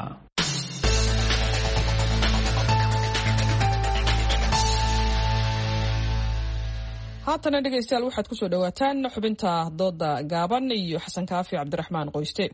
haatana dhegaystayaal waxaad ku soo dhawaataan xubinta dooda gaaban iyo xasan kaafi cabdiraxmaan qoyste.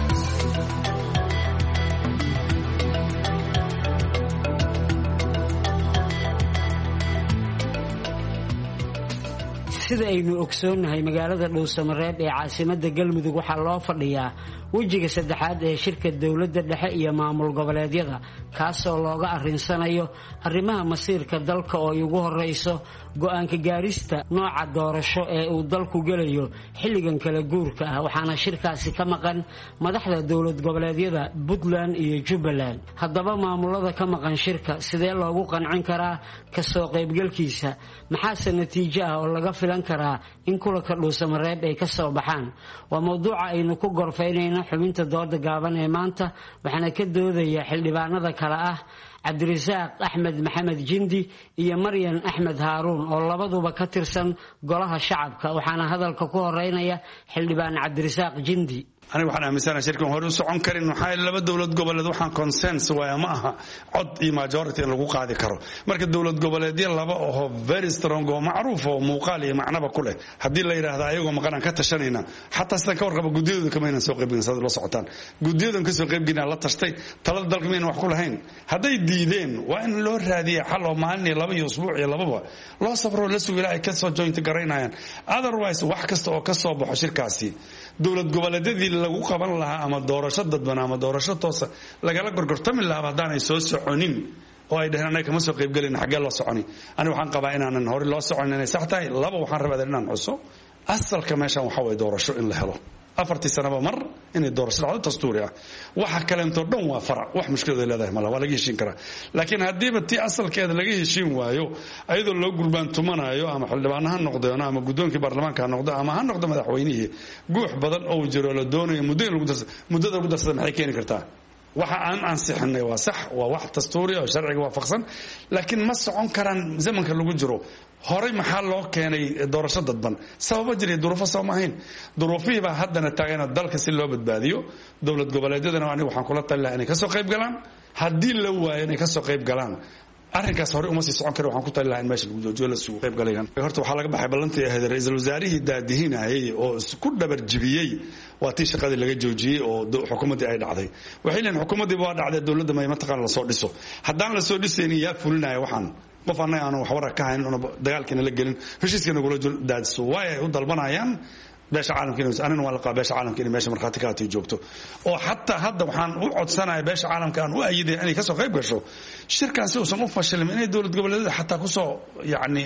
sida aynu ogsoonnahay magaalada Dhuusamareeb ee caasimadda Galmudug waxaa loo fadhiyaa wejiga saddexaad ee shirka dowladda dhexe iyo maamul goboleedyada kaasoo looga arinsanayo arrimaha masiirka dalka oo ay ugu horeyso go'aanka gaarista nooca doorasho ee uu dalku gelayo xilligan kala guurka ah. waxaana shirkaasi ka maqan madaxda dowlad goboleedyada Puntland iyo Jubbaland. haddaba maamulada ka maqan shirka sidee loogu qancin karaa ka soo qaybgalkiisa, maxaase natiijo ah oo laga filan karaa in kulanka Dhuusamareeb ay ka soo baxaan? waa mawduuca aynu ku gorfaynayno xubinta dooda gaaban ee maanta, waxaana ka doodaya xildhibaanada kale ah Cabdirasaaq Axmed Maxamed Jindi iyo Maryan Axmed Haaruun oo labaduba ka tirsan golaha shacabka. waxaana hadalka ku horeynaya xildhibaan Cabdirasaaq Jindi. aniga waxaan aaminsanahay shirkan hore u socon karin maxaa laba dowlad goboleed waxaan consensus waa ma aha cod iyo majority in lagu qaadi karo. marka dowlad goboleedyo laba oo very strong oo macruuf oo muuqaal iyo macnaba ku leh hadii la yiraahdo ayagoo maqan ka tashanayna xataa sidan ka warqaba gudiyada kama inaan soo qaybin sadad la socotaan gudiyadan ka soo qaybgina la tashtay talada dalka meena wax ku lahayn haday diideen waa in loo raadiyo xal oo maalin iyo laba iyo usbuuc iyo lababa loo sabro la su'aalo ay ka soo joint garaynayaan. otherwise wax kasta oo ka soo baxo shirkaasi dowlad goboleedyadii lagu qaban lahaa ama doorasho dadban ama doorasho toos lagala gorgortami lahaa hadaan ay soo soconin oo ay dhahaan kama soo qayb galin xagee loo soconi. ani waxaan qabaa inaanan hore loo soconin inay sax tahay. laba waxaan rabaa inaan xuso asalka meeshan waxa way doorasho in la helo 4 sanaba mar inay doorasho dhacdo dastuuri ah. waxa kale inta dhan waa farac wax mushkilad leedahay ma laha laga heshiin karaa. laakiin hadiiba tii asalkeeda laga heshiin waayo ayadoo loo gurbaan tumanayo ama xildhibaanaha noqdeen ama gudoonkii baarlamaanka noqdo ama ha noqdo madaxweynihii guux badan oo jiro la doonayo muddada lagu darsada maxay keeni kartaa? waxa aan ansixinay waa sax waa wax dastuuri oo sharciga waafaqsan laakiin ma socon karaan zamanka lagu jiro. horay maxaa loo keenay doorasho dadban sabab jiray duruufo soo maahayn duruufihii baa haddana taagana dalka si loo badbaadiyo. dowlad goboleedyadana aniga waxaan kula talinayaa inay ka soo qayb galaan haddii la waayo inay ka soo qayb galaan arrinkaas hore uma sii socon karo. waxaan ku talinayaa in meesha lagu joojiyo la soo qayb galayaan. horta waxaa laga baxay ballantii ahayd ra'iisul wasaarihii daadihinayay oo ku dhabar jibiyay waa tii shaqadii laga joojiyay oo xukuumadii ay dhacday. waxay leeyihiin xukuumadii waa dhacday dowladda ma mataqaan la soo dhiso haddaan la soo dhisaynin yaa fulinaya waxaan qof anay aanu wax warar ka hayn oo dagaalkina la gelin heshiiskana gula daadso way u dalbanayaan beesha caalamkiina anana waa la qaa beesha caalamkiina meesha markhaati ka tahay joogto oo xataa hadda waxaan u codsanayaa beesha caalamka aan u ayiday inay ka soo qayb gasho shirkan si uusan u fashilmin inay dowlad goboleedyada xataa ku soo yaani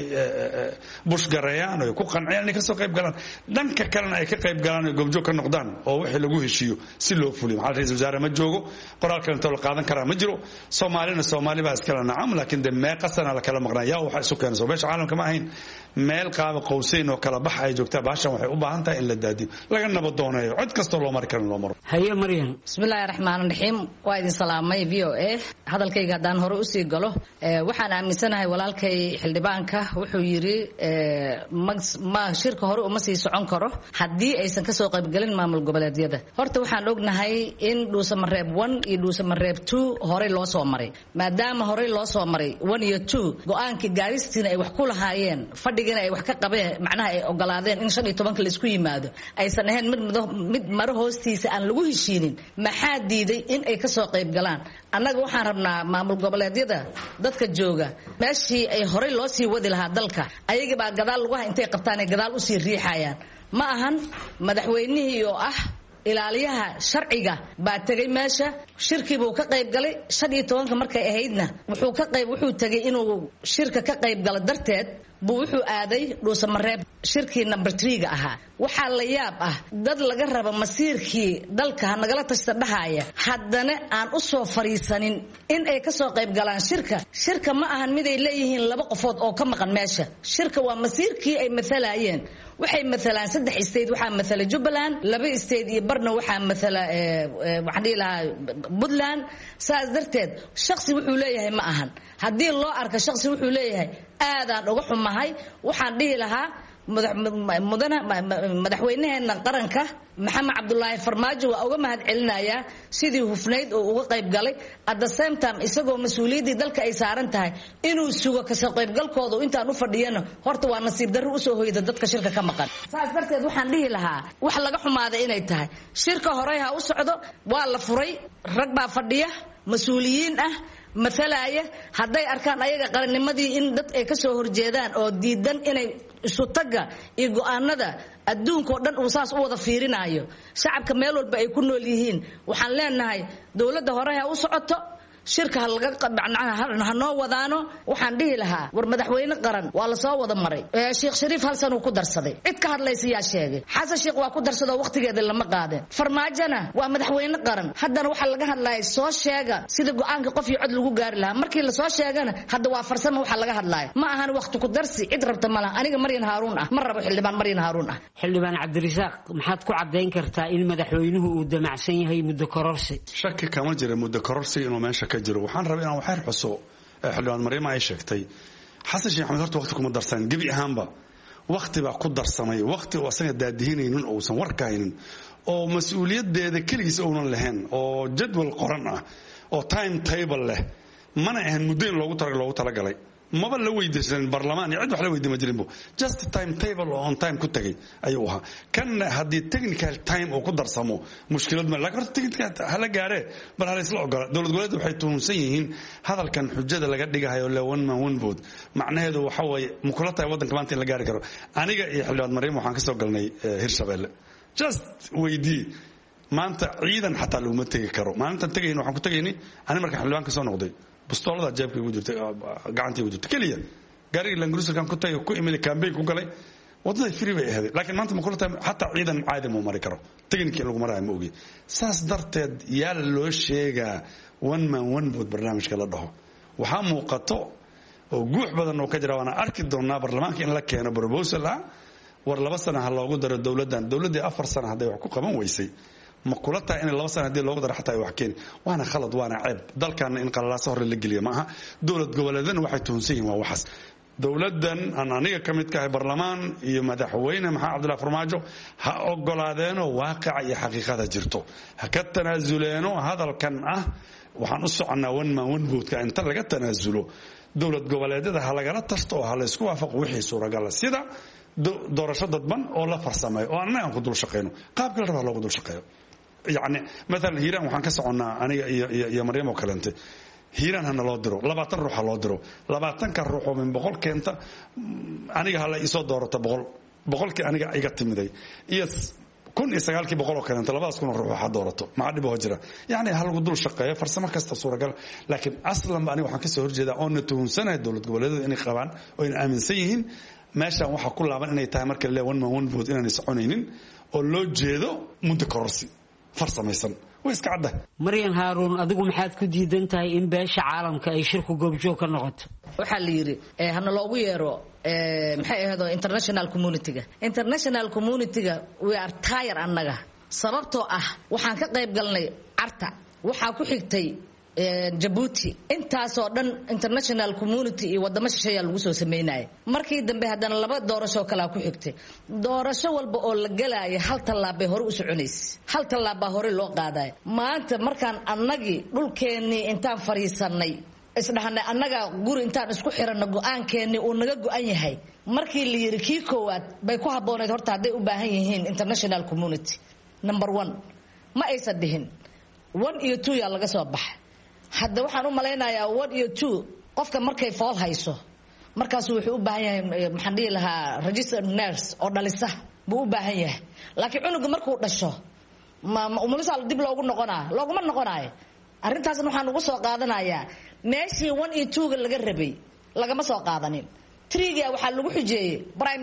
bush gareeyaan oo ku qanciyaan inay ka soo qayb galaan dhanka kalena ay ka qayb galaan oo gobjoog ka noqdaan oo wixii lagu heshiiyo si loo fuliyo. maxaa ra'iisul wasaare ma joogo qoraal kale inta la qaadan karaa ma jiro. Soomaali baa iskala nacam laakiin de meeqa sana la kala maqnaa yaa waxa isu keenayso beesha caalamka ma ahayn meel qaaba qowsayn oo kala bax ay joogtaa baashan waxay u baahan tahay in la daadiyo laga nabad doonayo cid kasta loo mari karo loo maro. haye Maryan. bismillaahir rahmaanir rahiim waa idin salaamay VOA. hadalkayga hadaan hore u sii galo waxaan aaminsanahay walaalkay xildhibaanka wuxuu yiri ma shirka hore uma sii socon karo haddii aysan ka soo qayb galin maamul goboleedyada. horta waxaan ognahay in Dhuusamareeb 1 iyo Dhuusamareeb 2 hore loo soo maray maadaama hore loo soo maray 1 iyo 2 go'aankii gaaristiina ay wax ku lahaayeen fadhiga ayagana ay wax ka qabeen macnaha ay ogolaadeen in 15 la isku yimaado aysan ahayn mid maro hoostiisa aan lagu heshiinin maxaa diiday in ay ka soo qayb galaan annaga waxaan rabnaa maamul goboleedyada dadka jooga meeshii ay horey loo sii wadi lahaa dalka ayaga baa gadaal lagu intay qabtaan ay gadaal u sii riixayaan ma ahan madaxweynihii oo ah ilaaliyaha sharciga baa tagay meesha shirkii buu ka qayb galay 15 markay ahaydna wuxuu tagay inuu shirka ka qayb galo darteed buu wuxuu aaday dhuusamareeb shirkii number 3 ga ahaa waxa la yaab ah dad laga raba masiirkii dalka nagala tashta dhahaaya haddana aan u soo fariisanin in ay ka soo qayb galaan shirka ma ahan mid ay leeyihiin laba qofood oo ka maqan meesha shirka waa masiirkii ay mathalayeen waxay mathalaan 3 state waxa mathala Jubbaland 2 state iyo barna waxa mathala waxaan dhihi lahaa Puntland saas darteed shakhsi wuxuu leeyahay ma ahan haddii loo arko shakhsi wuxuu leeyahay aadaan uga xumahay waxaan dhihi lahaa madaxweynaheena qaranka maxamed cabdullaahi farmaajo waa uga mahad celinayaa sidii hufnayd oo uga qayb galay at the same time isagoo mas'uuliyadii dalka ay saaran tahay inuu sugo ka soo qayb galkooda intaan u fadhiyana horta waa nasiib darro u soo hoyda dadka shirka ka maqan saas darteed waxaan dhihi lahaa wax laga xumaaday inay tahay shirka horey ha u socdo waa la furay rag baa fadhiya mas'uuliyiin ah mathalaya hadday arkaan ayaga qarannimadii in dad ay ka soo horjeedaan oo diidan inay isu taga iyo go'aanada adduunka oo dhan uu saas u wada fiirinayo shacabka meel walba ay ku nool yihiin waxaan leenahay dawladda hore ha u socoto shirka laga ha noo wadaano waxaan dhihi lahaa war madaxweyne qaran waa la soo wada maray sheekh shariif hal sano ku darsaday cid ka hadlaysa yaa sheegay xasan sheekh waa ku darsado waqtigeeda lama qaadeen farmaajana waa madaxweyne qaran haddana waxa laga hadlaayay soo sheega sida go'aanka qof iyo cod lagu gaari lahaa markii la soo sheegana hadda waa farsamo waxa laga hadlaayay ma ahan waqti ku darsi cid rabta malaha aniga Maryan Haaruun ah ma rabo xildhibaan Maryan Haaruun ah xildhibaan Cabdirasaaq maxaad ku cadeyn kartaa in madaxweynuhu uu damacsan yahay muddo kororsi shaki kama jira muddo kororsi inuu meesha ka jiro waxaan rabaa inaan waxyar xuso xildhibaan Maryam ay sheegtay xasan sheekh maxamed horta waqti kuma darsan gabi ahaanba waqti baa ku darsamay waqti oo asaga daadihinaynin oo san warkaynin oo mas'uuliyadeeda kaligiis oonan lahayn oo jadwal qoran ah oo time table leh mana ahan muddo in loogu talagalay maba la weydiisan barlamaan cid wax la weydiima jirinbo just time table on time ku tagay ayuu ahaa kan hadii technical time oo ku darsamo mushkilad ma la karto technical hala gaare bal hala isla ogola dawlad goboleed waxay tuhunsan yihiin hadalkan xujada laga dhigayo le one man one vote macnaheedu waxa way mukulata wadanka maanta in la gaari karo aniga iyo xildhibaan Maryam waxaan ka soo galnay Hirshabelle just weydii maanta ciidan xataa lagu ma tagi karo maalintan tagayeen waxaan ku tagaynay ani marka xildhibaan ka soo noqday bustolada jeebka ugu jirtay gacantii ugu jirtay kaliya gaariga Langurusalkan ku tagay ku imil campaign ku galay wadada free bay ahayd laakiin maanta ma kulata xataa ciidan caadi ma mari karo technical lagu maraa ma ogi saas darteed yaa loo sheegaa one man one vote barnaamijka la dhaho waxa muuqato oo guux badan oo ka jira waana arki doonaa baarlamaanka in la keeno proposal ah war 2 sano ha loogu daro dawladda 4 sano haday wax ku qaban weysay ma kula tahay in 2 sano hadii loogu daro xataa wax keen waana khalad waana ceeb dalkan in qalalaas hor la geliyo ma aha dawlad goboleedana waxay tuhunsan yihiin waa waxas dawladan aan aniga kamid ka ahay barlamaan iyo madaxweyne maxamed cabdullaahi farmaajo ha ogolaadeeno waaqica iyo xaqiiqada jirto ha ka tanaasuleeno hadalkan ah waxaan u soconaa one man one vote ka inta laga tanaasulo dawlad goboleedyada ha lagala tashto oo ha la isku waafaqo wixii suuragal ah sida doorasho dadban oo la farsameeyo oo annaga aan ku dul shaqeyno qaabka la rabo loogu dul shaqeeyo يعني مثلا هيران waxaan ka soconaa aniga iyo Maryam oo kalante hiiraan hana loo diro 20 ruux loo diro 20 ka ruux oo min 100 keenta aniga hala isoo doorata 100 aniga iga timiday iyo 1900 oo kalenta 200 ruux waxa doorato ma dhib oo jira yani hal ugu dul shaqeeyo farsamo kasta suuragal laakiin aslan aniga waxaan ka soo horjeedaa oo natuunsanahay dawlad goboleedyada inay qabaan oo in aaminsan yihiin meeshan waxa ku laaban inay tahay marka le one man one vote inaan soconaynin oo loo jeedo muddo kororsi farsamaysan way iska cadda Maryan Haaruun adigu maxaad ku diidan tahay in beesha caalamka ay shirku goobjoog ka noqoto waxa la yiri hana loogu yeero maxay ahayd international community-ga we are tired annaga sababtoo ah waxaan ka qayb galnay Carta waxa ku xigtay Djibouti intaasoo dhan international community iyo wadamo shisheeye lagu soo sameeyay markii dambe hadana 2 doorasho kala ku xigtay doorasho walba oo la galay hal talaab hore u soconaysay hal talaab hore loo qaaday maanta markaan annagi dhulkeenni intaan fariisanay isdhahanay annaga guri intaan isku xiranno go-aankeennii uu naga go-an yahay markii la yidhi kii koowaad bay ku habbooneyd horta hadday u baahan yihiin international community number 1 ma aysan dhihin 1 iyo 2 yaa laga soo baxa hadda waxaan u malaynayaa 1 iyo 2 qofka markay fool hayso markaas wuxuu u baahan yahay maxaan dhihi lahaa registered nurse oo dhalisa buu u baahan yahay laakiin cunuga markuu dhasho umulisaal dib looguma noqonaayo arrintaasna waxaan ugu soo qaadanayaa meeshii 1 iyo 2 laga rabay lagama soo qaadanin 3 waxaa lagu xujeeyey prime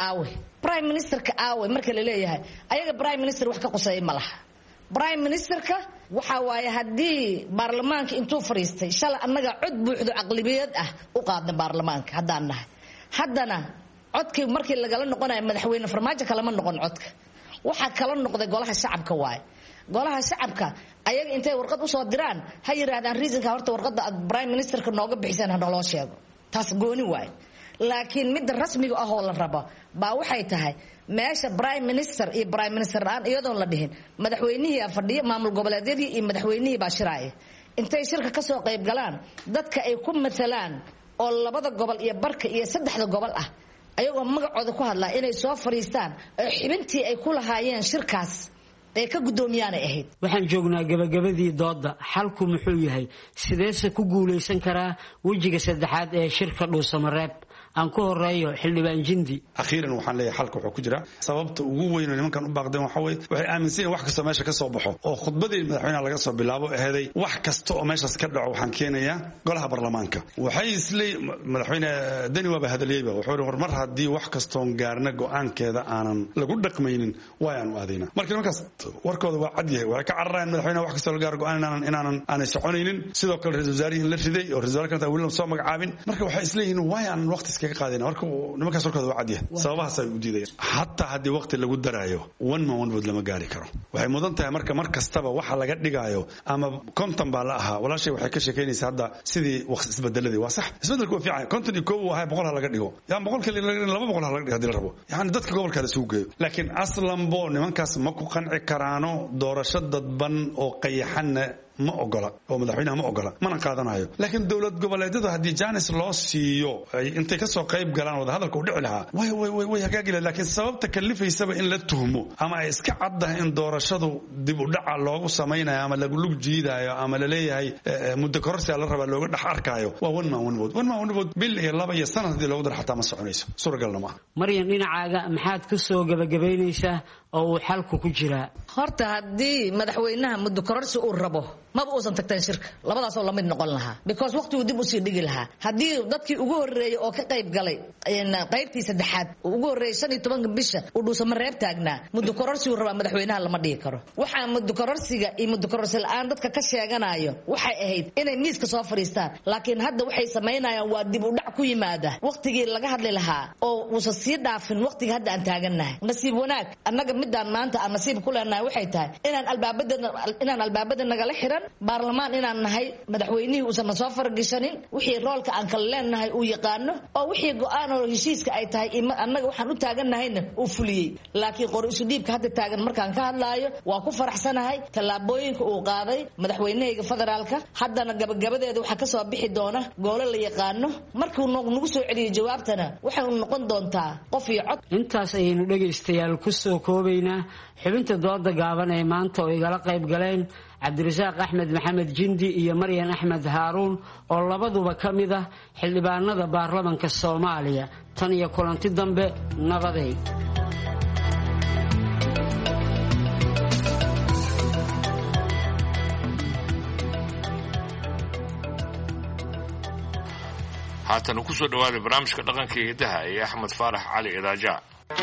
ministerka aawe marka la leeyahay ayaga prime minister wax ka quseeyay ma laha prime ministerka waxa waaye haddii baarlamaanka intuu fariistay shalay annaga cod buuxdo aqlabiyad ah u qaadna baarlamaanka haddaan nahay haddana codkii markii lagala noqonayo madaxweyne farmaajo kalama noqon codka waxaa kala noqday golaha shacabka waaye golaha shacabka ayaga intay warqad usoo diraan ha yiraahdaan reasonka horta warqada aad prime ministerka nooga bixiseen ha naloo sheego taas gooni waaye laakiin midda rasmiga ah oo la rabo baa waxay tahay meesha prime minister iyo prime minister aan iyadoon la dhihin madaxweynihii fadhiya maamul goboleedyadii iyo madaxweynihii baa shiraaya intay shirka ka soo qayb galaan dadka ay ku matalaan oo 2 gobol iyo barka iyo 3 gobol ah ayagoo magacooda ku hadlaa inay soo fariistaan xibintii ay ku lahaayeen shirkaas ay ka gudoomiyaanay ahayd waxaan joognaa gabagabadii dooda xalku muxuu yahay sideese ku guuleysan karaa wejiga saddexaad ee shirka dhuusamareeb aan ku horeeyo xildhibaan Jindi akhiiran waxaan leeyahay xalka wuxuu ku jira sababta ugu weyn oo nimankan u baaqdeen waxa weeye waxay aaminsan yihiin wax kasta meesha ka soo baxo oo khudbadii madaxweynaha laga soo bilaabo ahaday wax kasta oo meeshaas ka dhaco waxaan keenayaa golaha baarlamaanka waxay isleey madaxweyne Dani waa hadaliyayba wuxuu yiri mar haddii wax kasta oo gaarna go'aankeeda aanan lagu dhaqmaynin waa aan u aadayna marka nimankaas warkooda waa cad yahay waxay ka cararayaan madaxweynaha wax kasta oo gaar go'aan aanan soconaynin sidoo kale ra'iisul wasaarihi la riday oo ra'iisul wasaarka wali soo magacaabin marka waxay isleeyihiin waa aan waqti kaga qaadayna marka nimankaas warkooda waa cad yahay sababahaas ay u diidayaan hatta haddii waqti lagu daraayo one man one vote lama gaari karo waxay mudan tahay marka mar kastaba waxa laga dhigayo ama konton baa la ahaa walaashay waxay ka sheekeynaysaa hadda sidii waqti isbedeladii waa sax isbedelku waa fiican konton iyo koow waa 100 laga dhigo yaa 100 kale 200 laga dhigo hadii la rabo yani dadka gobolka la soo geeyo laakiin aslan bo nimankaas ma ku qanci karaano doorasho dadban oo qayaxana ma ogola oo madaxweynaha ma ogola mana qaadanayo laakiin dawlad goboleedyada hadii jaanis loo siiyo ay intay ka soo qayb galaan wada hadalka u dhici lahaa way hagaagi laakiin sababta kalifaysaba in la tuhmo ama ay iska caddahay in doorashadu dib u dhaca loogu samaynayo ama lagu lug jiidayo ama la leeyahay muddo kororsi la raba looga dhax arkayo waa one man one vote bil iyo 2 iyo sanad hadii loogu dar xataa ma soconayso suuragalna ma Maryan dhinacaaga maxaad ku soo gabagabaynaysaa oo uu xalku ku jiraa horta haddii madaxweynaha muddo kororsi uu rabo maba uusan tagteen shirka labadaas oo la mid noqon lahaa because waqtigu dib u sii dhigi lahaa haddii dadkii ugu horeeyay oo ka qayb galay qaybtii saddexaad ugu horeeyay 15 bisha uu dhuusamareeb taagnaa muddo kororsi uu raba madaxweynaha lama dhigi karo waxa muddo kororsiga iyo muddo kororsi la'aan dadka ka sheeganayo waxay ahayd inay miiska soo fariistaan laakiin hadda waxay sameynayaan waa dib u dhac ku yimaada waqtigii laga hadli lahaa oo uusan sii dhaafin waqtiga hadda aan taaganahay nasiib wanaag annaga midaan maanta aan nasiib ku leenahay waxay tahay inaan albaabada nagala xiran baarlamaan inaan nahay madaxweynihii uusan soo fargashanin wixii roolka aan kala leenahay uu yaqaano oo wixii go'aan oo heshiiska ay tahay annaga waxaan u taaganahayna uu fuliyey laakiin qor isu dhiibka hadda taagan markaan ka hadlaayo waa ku faraxsanahay tallaabooyinka uu qaaday madaxweynahayga federaalka haddana gabagabadeeda waxaa ka soo bixi doona goolo la yaqaano markuu nagu soo celiyo jawaabtana waxay noqon doontaa qof iyo cod intaas ayaynu dhagaystayaal ku soo koobaynaa xubinta dooda gaaban ee maanta oo igala qayb galeen cabdirasaaq axmed maxamed jindi iyo maryan axmed haaruun oo labaduba ka mid ah xildhibaanada baarlamanka Soomaaliya tan iyo kulanti dambe nabadeed haatan ku soo dhawaada barnaamijka dhaqanka iyo hidaha ee Axmed Faarax Cali Idaaja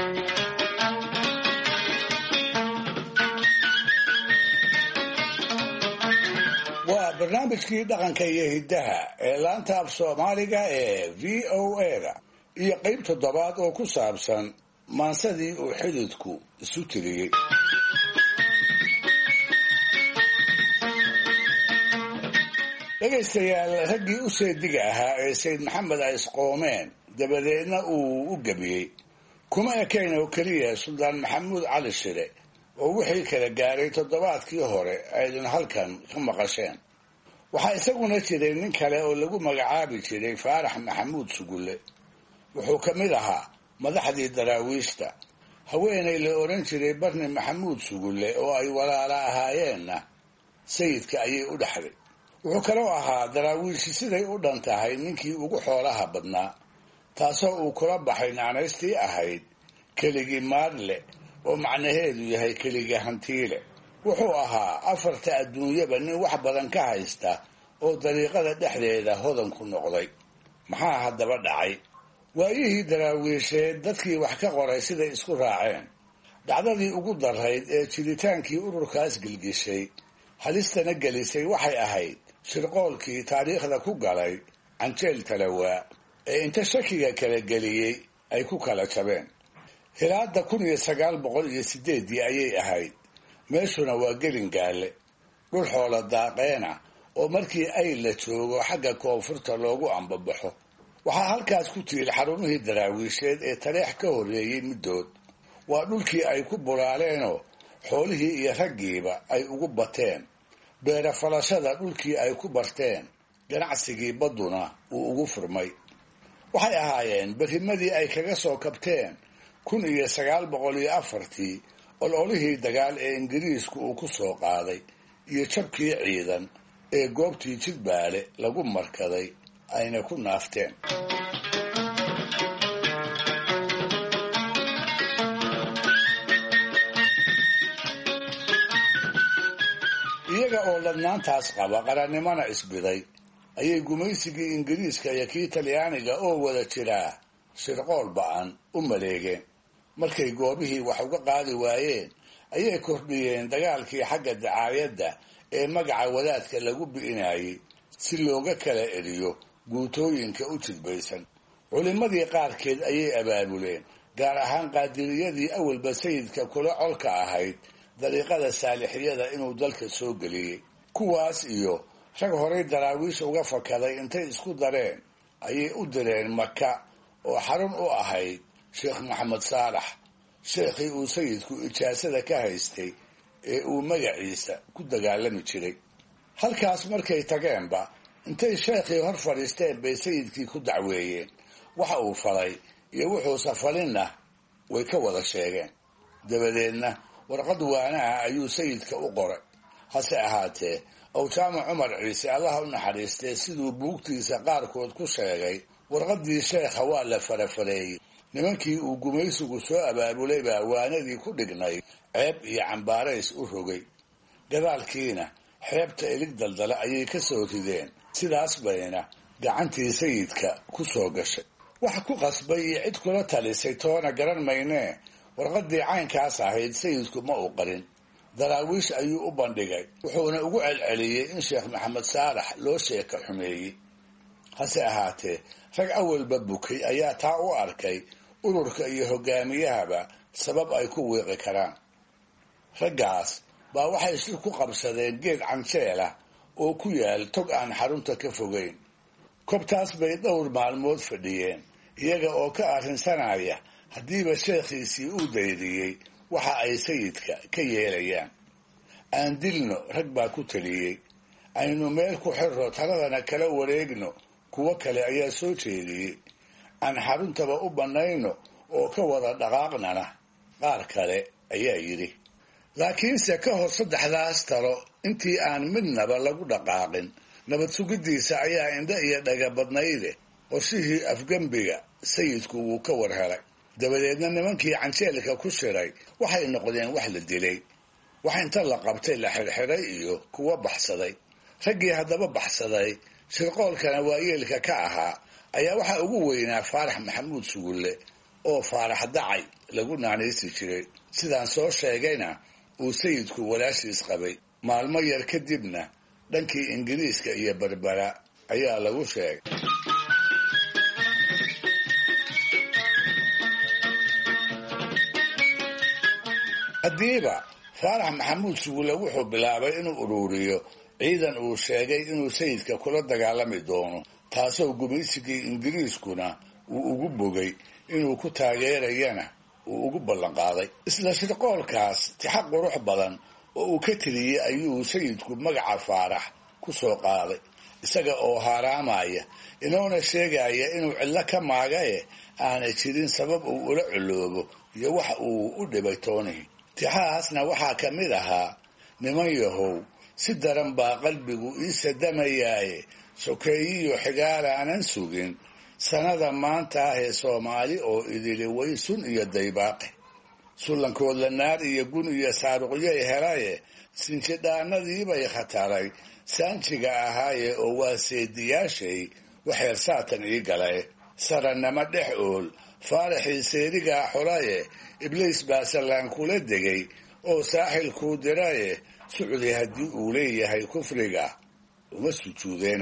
waa barnaamijkii dhaqanka iyo hidaha ee laanta af Soomaaliga ee VOA-da iyo qayb 7 oo ku saabsan maansadii uu xididku isu tiriyey dhegaystayaal raggii u seediga ahaa ee Sayd Maxamed ay isqoomeen dabadeedna uu u gabiyey kuma ekayn oo keliya Suldaan Maxamuud Cali Shire oo wixii kala gaaray 7kii hore aydan halkan ka maqasheen waxaa isaguna jiray nin kale oo lagu magacaabi jiray faarax maxamuud sugulle wuxuu ka mid ahaa madaxdii daraawiishta haweenay la odhan jiray barni maxamuud sugulle oo ay walaala ahaayeenna sayidka ayay u dhexday wuxuu kaloo ahaa daraawiishi siday u dhan tahay ninkii ugu xoolaha badnaa taasoo uu kula baxay naanaystii ahayd keligii maadle oo macnaheedu yahay keligii hantiile wuxuu ahaa afarta adduunyaba nin wax badan ka haysta oo dariiqada dhexdeeda hodan ku noqday maxaa haddaba dhacay waayihii daraawiisheed dadkii wax ka qoray siday isku raaceen dhacdadii ugu darayd ee jiritaankii ururkaas gilgishay halistana gelisay waxay ahayd shirqoolkii taariikhda ku galay canjeel talawaa ee inta shakiga kala geliyey ay ku kala jabeen hilaada 1908 ayay ahayd meeshuna waa gelingaalle dhul xoola daaqeena oo markii ay la joogo xagga koonfurta loogu ambabaxo waxaa halkaas ku tiil xarumihii daraawiisheed ee tareex ka horreeyey middood waa dhulkii ay ku bulaaleenoo xoolihii iyo raggiiba ay ugu bateen beera falashada dhulkii ay ku barteen ganacsigii badduna uu ugu furmay waxay ahaayeen berrimadii ay kaga soo kabteen 1904 ololihii dagaal ee ingiriisku uu ku soo qaaday iyo jabkii ciidan ee goobtii jidbaale lagu markaday ayna ku naafteen iyaga oo ladnaantaas qaba qarannimona isbiday ayay gumaysigii ingiriiska iyo kii talyaaniga oo wada jiraa shirqool ba'an u maleegeen markay goobihii wax uga qaadi waayeen ayay kordhiyeen dagaalkii xagga dacaayadda ee magaca wadaadka lagu bi'inayay si looga kala eriyo guutooyinka u jilbaysan culimmadii qaarkeed ayay abaabuleen gaar ahaan qaadiriyadii awalba sayidka kula colka ahayd dariiqada saalixiyada inuu dalka soo geliyey kuwaas iyo rag horay daraawiish uga fakaday intay isku dareen ayay u direen maka oo xarun u ahayd sheekh maxamed saalax sheekhii uu sayidku ijaasada ka haystay ee uu magaciisa ku dagaalami jiray halkaas markay tageenba intay sheekhii hor fadhiisteen bay sayidkii ku dacweeyeen waxa uu falay iyo wuxuusa falinna way ka wada sheegeen dabadeedna warqad waanaha ayuu sayidka u qoray hase ahaatee awjaama cumar ciise allaha u naxariistee siduu buugtiisa qaarkood ku sheegay warqaddii sheekha waa la farafareeyey nimankii uu gumaysigu soo abaabulay baa waanadii ku dhignay ceeb iyo cambaarays u rogay gadaalkiina xeebta ilig daldale ayay ka soo rideen sidaas bayna gacantii sayidka ku soo gashay wax ku qasbay iyo cid kula talisay toona garan maynee warqaddii caynkaas ahayd sayidku ma uu qarin daraawiish ayuu u bandhigay wuxuuna ugu celceliyey in sheekh maxamed saalax loo sheeka xumeeyey hase ahaatee rag awalba bukay ayaa taa u arkay ururka iyo hogaamiyahaba sabab ay ku wiiqi karaan raggaas baa waxay shir ku qabsadeen geed canjeel ah oo ku yaal tog aan xarunta ka fogeyn kobtaas bay dhowr maalmood fadhiyeen iyaga oo ka arrinsanaya haddiiba sheekhiisii uu daydiyey waxa ay sayidka ka yeelayaan aan dilno rag baa ku taliyey aynu meel ku xirro taladana kala wareegno kuwo kale ayaa soo jeediyey aan xaruntaba u bannayno oo ka wada dhaqaaqnana qaar kale ayaa yidhi laakiinse ka hor saddexdaas talo intii aan midnaba lagu dhaqaaqin nabad sugiddiisa ayaa indha iyo dhaga badnayde qorshihii afgembiga sayidku wuu ka war helay dabadeedna nimankii canjeelka ku shiray waxay noqdeen wax la dilay wax inta la qabtay la xirxiray iyo kuwa baxsaday raggii haddaba baxsaday shirqoolkana waayeelka ka ahaa ayaa waxaa ugu weynaa faarax maxamuud sugulle oo faarax dacay lagu naanaysi jiray sidaan soo sheegayna uu sayidku walaashiis qabay maalmo yar kadibna dhankii ingiriiska iyo berbera ayaa lagu sheegay haddiiba faarax maxamuud sugulle wuxuu bilaabay inuu ururiyo ciidan uu sheegay inuu sayidka kula dagaalami doono taasoo gumaysigii ingiriiskuna uu ugu bogay inuu ku taageerayana uu ugu ballanqaaday isla shirqoolkaas tixa qurux badan oo uu ka tiriyey ayuu sayidku magaca faarax ku ku soo qaaday isaga oo haaraamaya inoona sheegaya inuu cidlo ka maagaye aanay jirin sabab uu ula culoobo iyo wax uu u dhibay toonihi tixahaasna waxaa ka mid ahaa niman yahow si daran baa qalbigu ii sadamayaaye sokeeyiyo xigaalaanan sugin sanada maanta ah ee Soomaali oo idili way sun iyo daybaaqe sulankoodla naar iyo gun iyo saaruqyay helaye sinjidhaanadii bay khataray saanjiga ahaaye oo waa seediyaashay waxeer saatan ii galay saranama dhex ool faaraxii seerigaa xulaye ibliis baa sallaan kula degay oo saaxilkuu diraye sucudi haddii uu leeyahay kufriga uma sujuudeene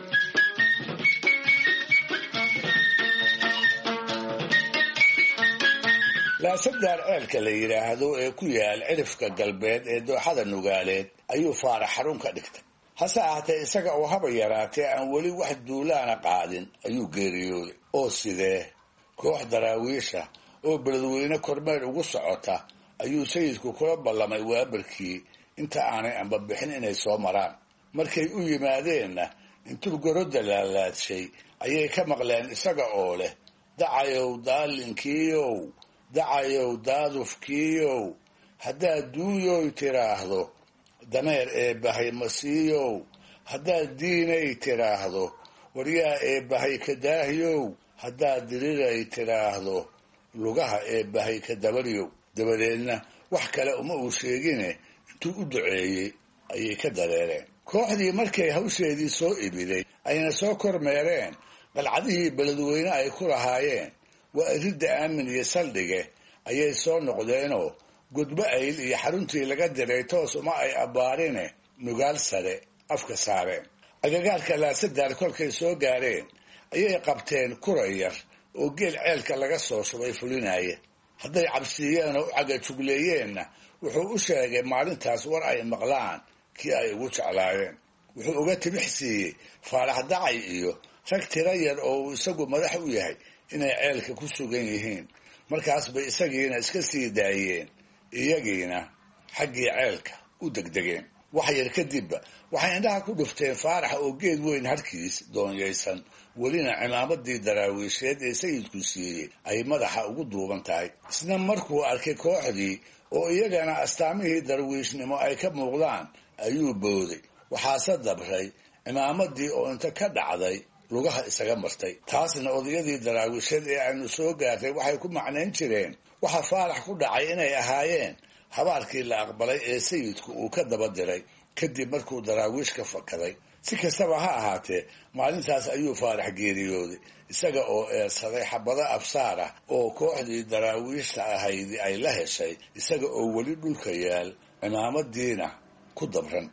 laasaddaar ceelka la yidhaahdo ee ku yaal cirifka galbeed ee dooxada nugaaleed ayuu faarax xarun ka dhigtay hase ahaatee isaga oo haba yaraatee aan weli wax duulaana qaadin ayuu geeriyooday oo sidee koox daraawiisha oo beledweyne kormeer ugu socota ayuu sayidku kula ballamay waabarkii inta aanay ambabixin inay soo maraan markay u yimaadeenna intuu gorodda laalaadshay ayay ka maqleen isaga oo leh dacayow daalinkiiow dacayow daadufkiiow haddaad duuyoy tiraahdo dameer eebbahay masiiyow haddaad diinay tiraahdo waryaa eebbahay ka daahyow haddaad diriray tiraahdo lugaha eebbahay ka dabaryow dabadeedna wax kale uma uu sheegine intuu u duceeyey ayay ka dareereen kooxdii markay hawsheedii soo ibiday ayna soo kormeereen qalcadihii beledweyne ay ku lahaayeen waa iridda aamin iyo saldhige ayay soo noqdeenoo gudbo ayl iyo xaruntii laga diray toos uma ay abbaarine nugaal sare afka saareen agagaarka laasaddaar kolkay soo gaareen ayay qabteen kura yar oo geel ceelka laga soo shubay fulinaya hadday cabsiiyeen oo u cagajugleeyeenna wuxuu u sheegay maalintaas war ay maqlaan kii ay ugu jeclaayeen wuxuu uga tibix siiyey faarax dacay iyo rag tira yar oo uu isagu madax u yahay inay ceelka ku sugan yihiin markaas bay isagiina iska sii daayeen iyagiina xaggii ceelka u degdegeen wax yar kadibba waxay indhaha ku dhufteen faarax oo geed weyn harkiis doonyaysan welina cimaamadii daraawiisheed ee sayidku siiyey ay madaxa ugu duuban tahay isna markuu arkay kooxdii oo iyagana astaamihii darwiishnimo ay ka muuqdaan ayuu booday waxaase dabray cimaamadii oo inta ka dhacday lugaha isaga martay taasna odayadii daraawiisheed ee aanu soo gaartay waxay ku macnayn jireen waxa faarax ku dhacay inay ahaayeen habaarkii la aqbalay ee sayidku uu ka daba diray kadib markuu daraawiish ka fakaday si kastaba ha ahaatee maalintaas ayuu faarax geeriyooday isaga oo eersaday xabado absaar ah oo kooxdii daraawiishta ahaydi ay la heshay isaga oo weli dhulka yaal cimaamadiina ku dabran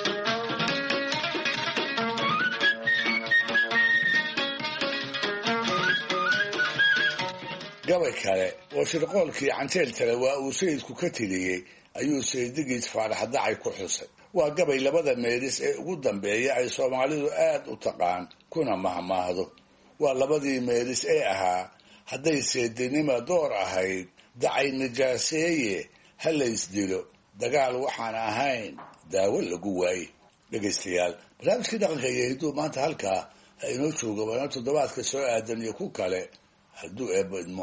gabay kale oo shirqoolkii canteel tale waa uu sayidku ka tiriyey ayuu saydigiis faarax dacay ku xusay waa gabay labada meelis ee ugu dambeeya ay soomaalidu aad u taqaan kuna mahmaahdo waa labadii meelis ee ahaa hadday seedinima door ahayd dacay nijaaseeye ha laysdilo dagaal waxaan ahayn daawo lagu waaye dhegaystayaal barnaamijkii dhaqanka iyo hidduu maanta halkaa ha inoo jooga waana toddobaadka soo aadan iyo ku kale hadduu eebbo idmo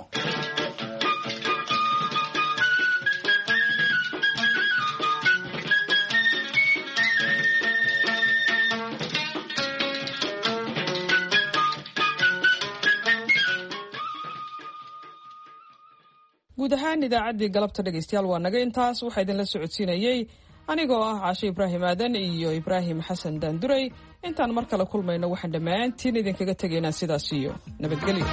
guud ahaan idaacaddii galabta dhegaystayaal waa naga intaas waxaa idinla socodsiinayey anigoo ah caashe ibraahim aadan iyo ibraahim xasan daanduray intaan mar kale kulmayno waxaan dhammaantiin idinkaga tegaynaa sidaas iyo nabadgelyo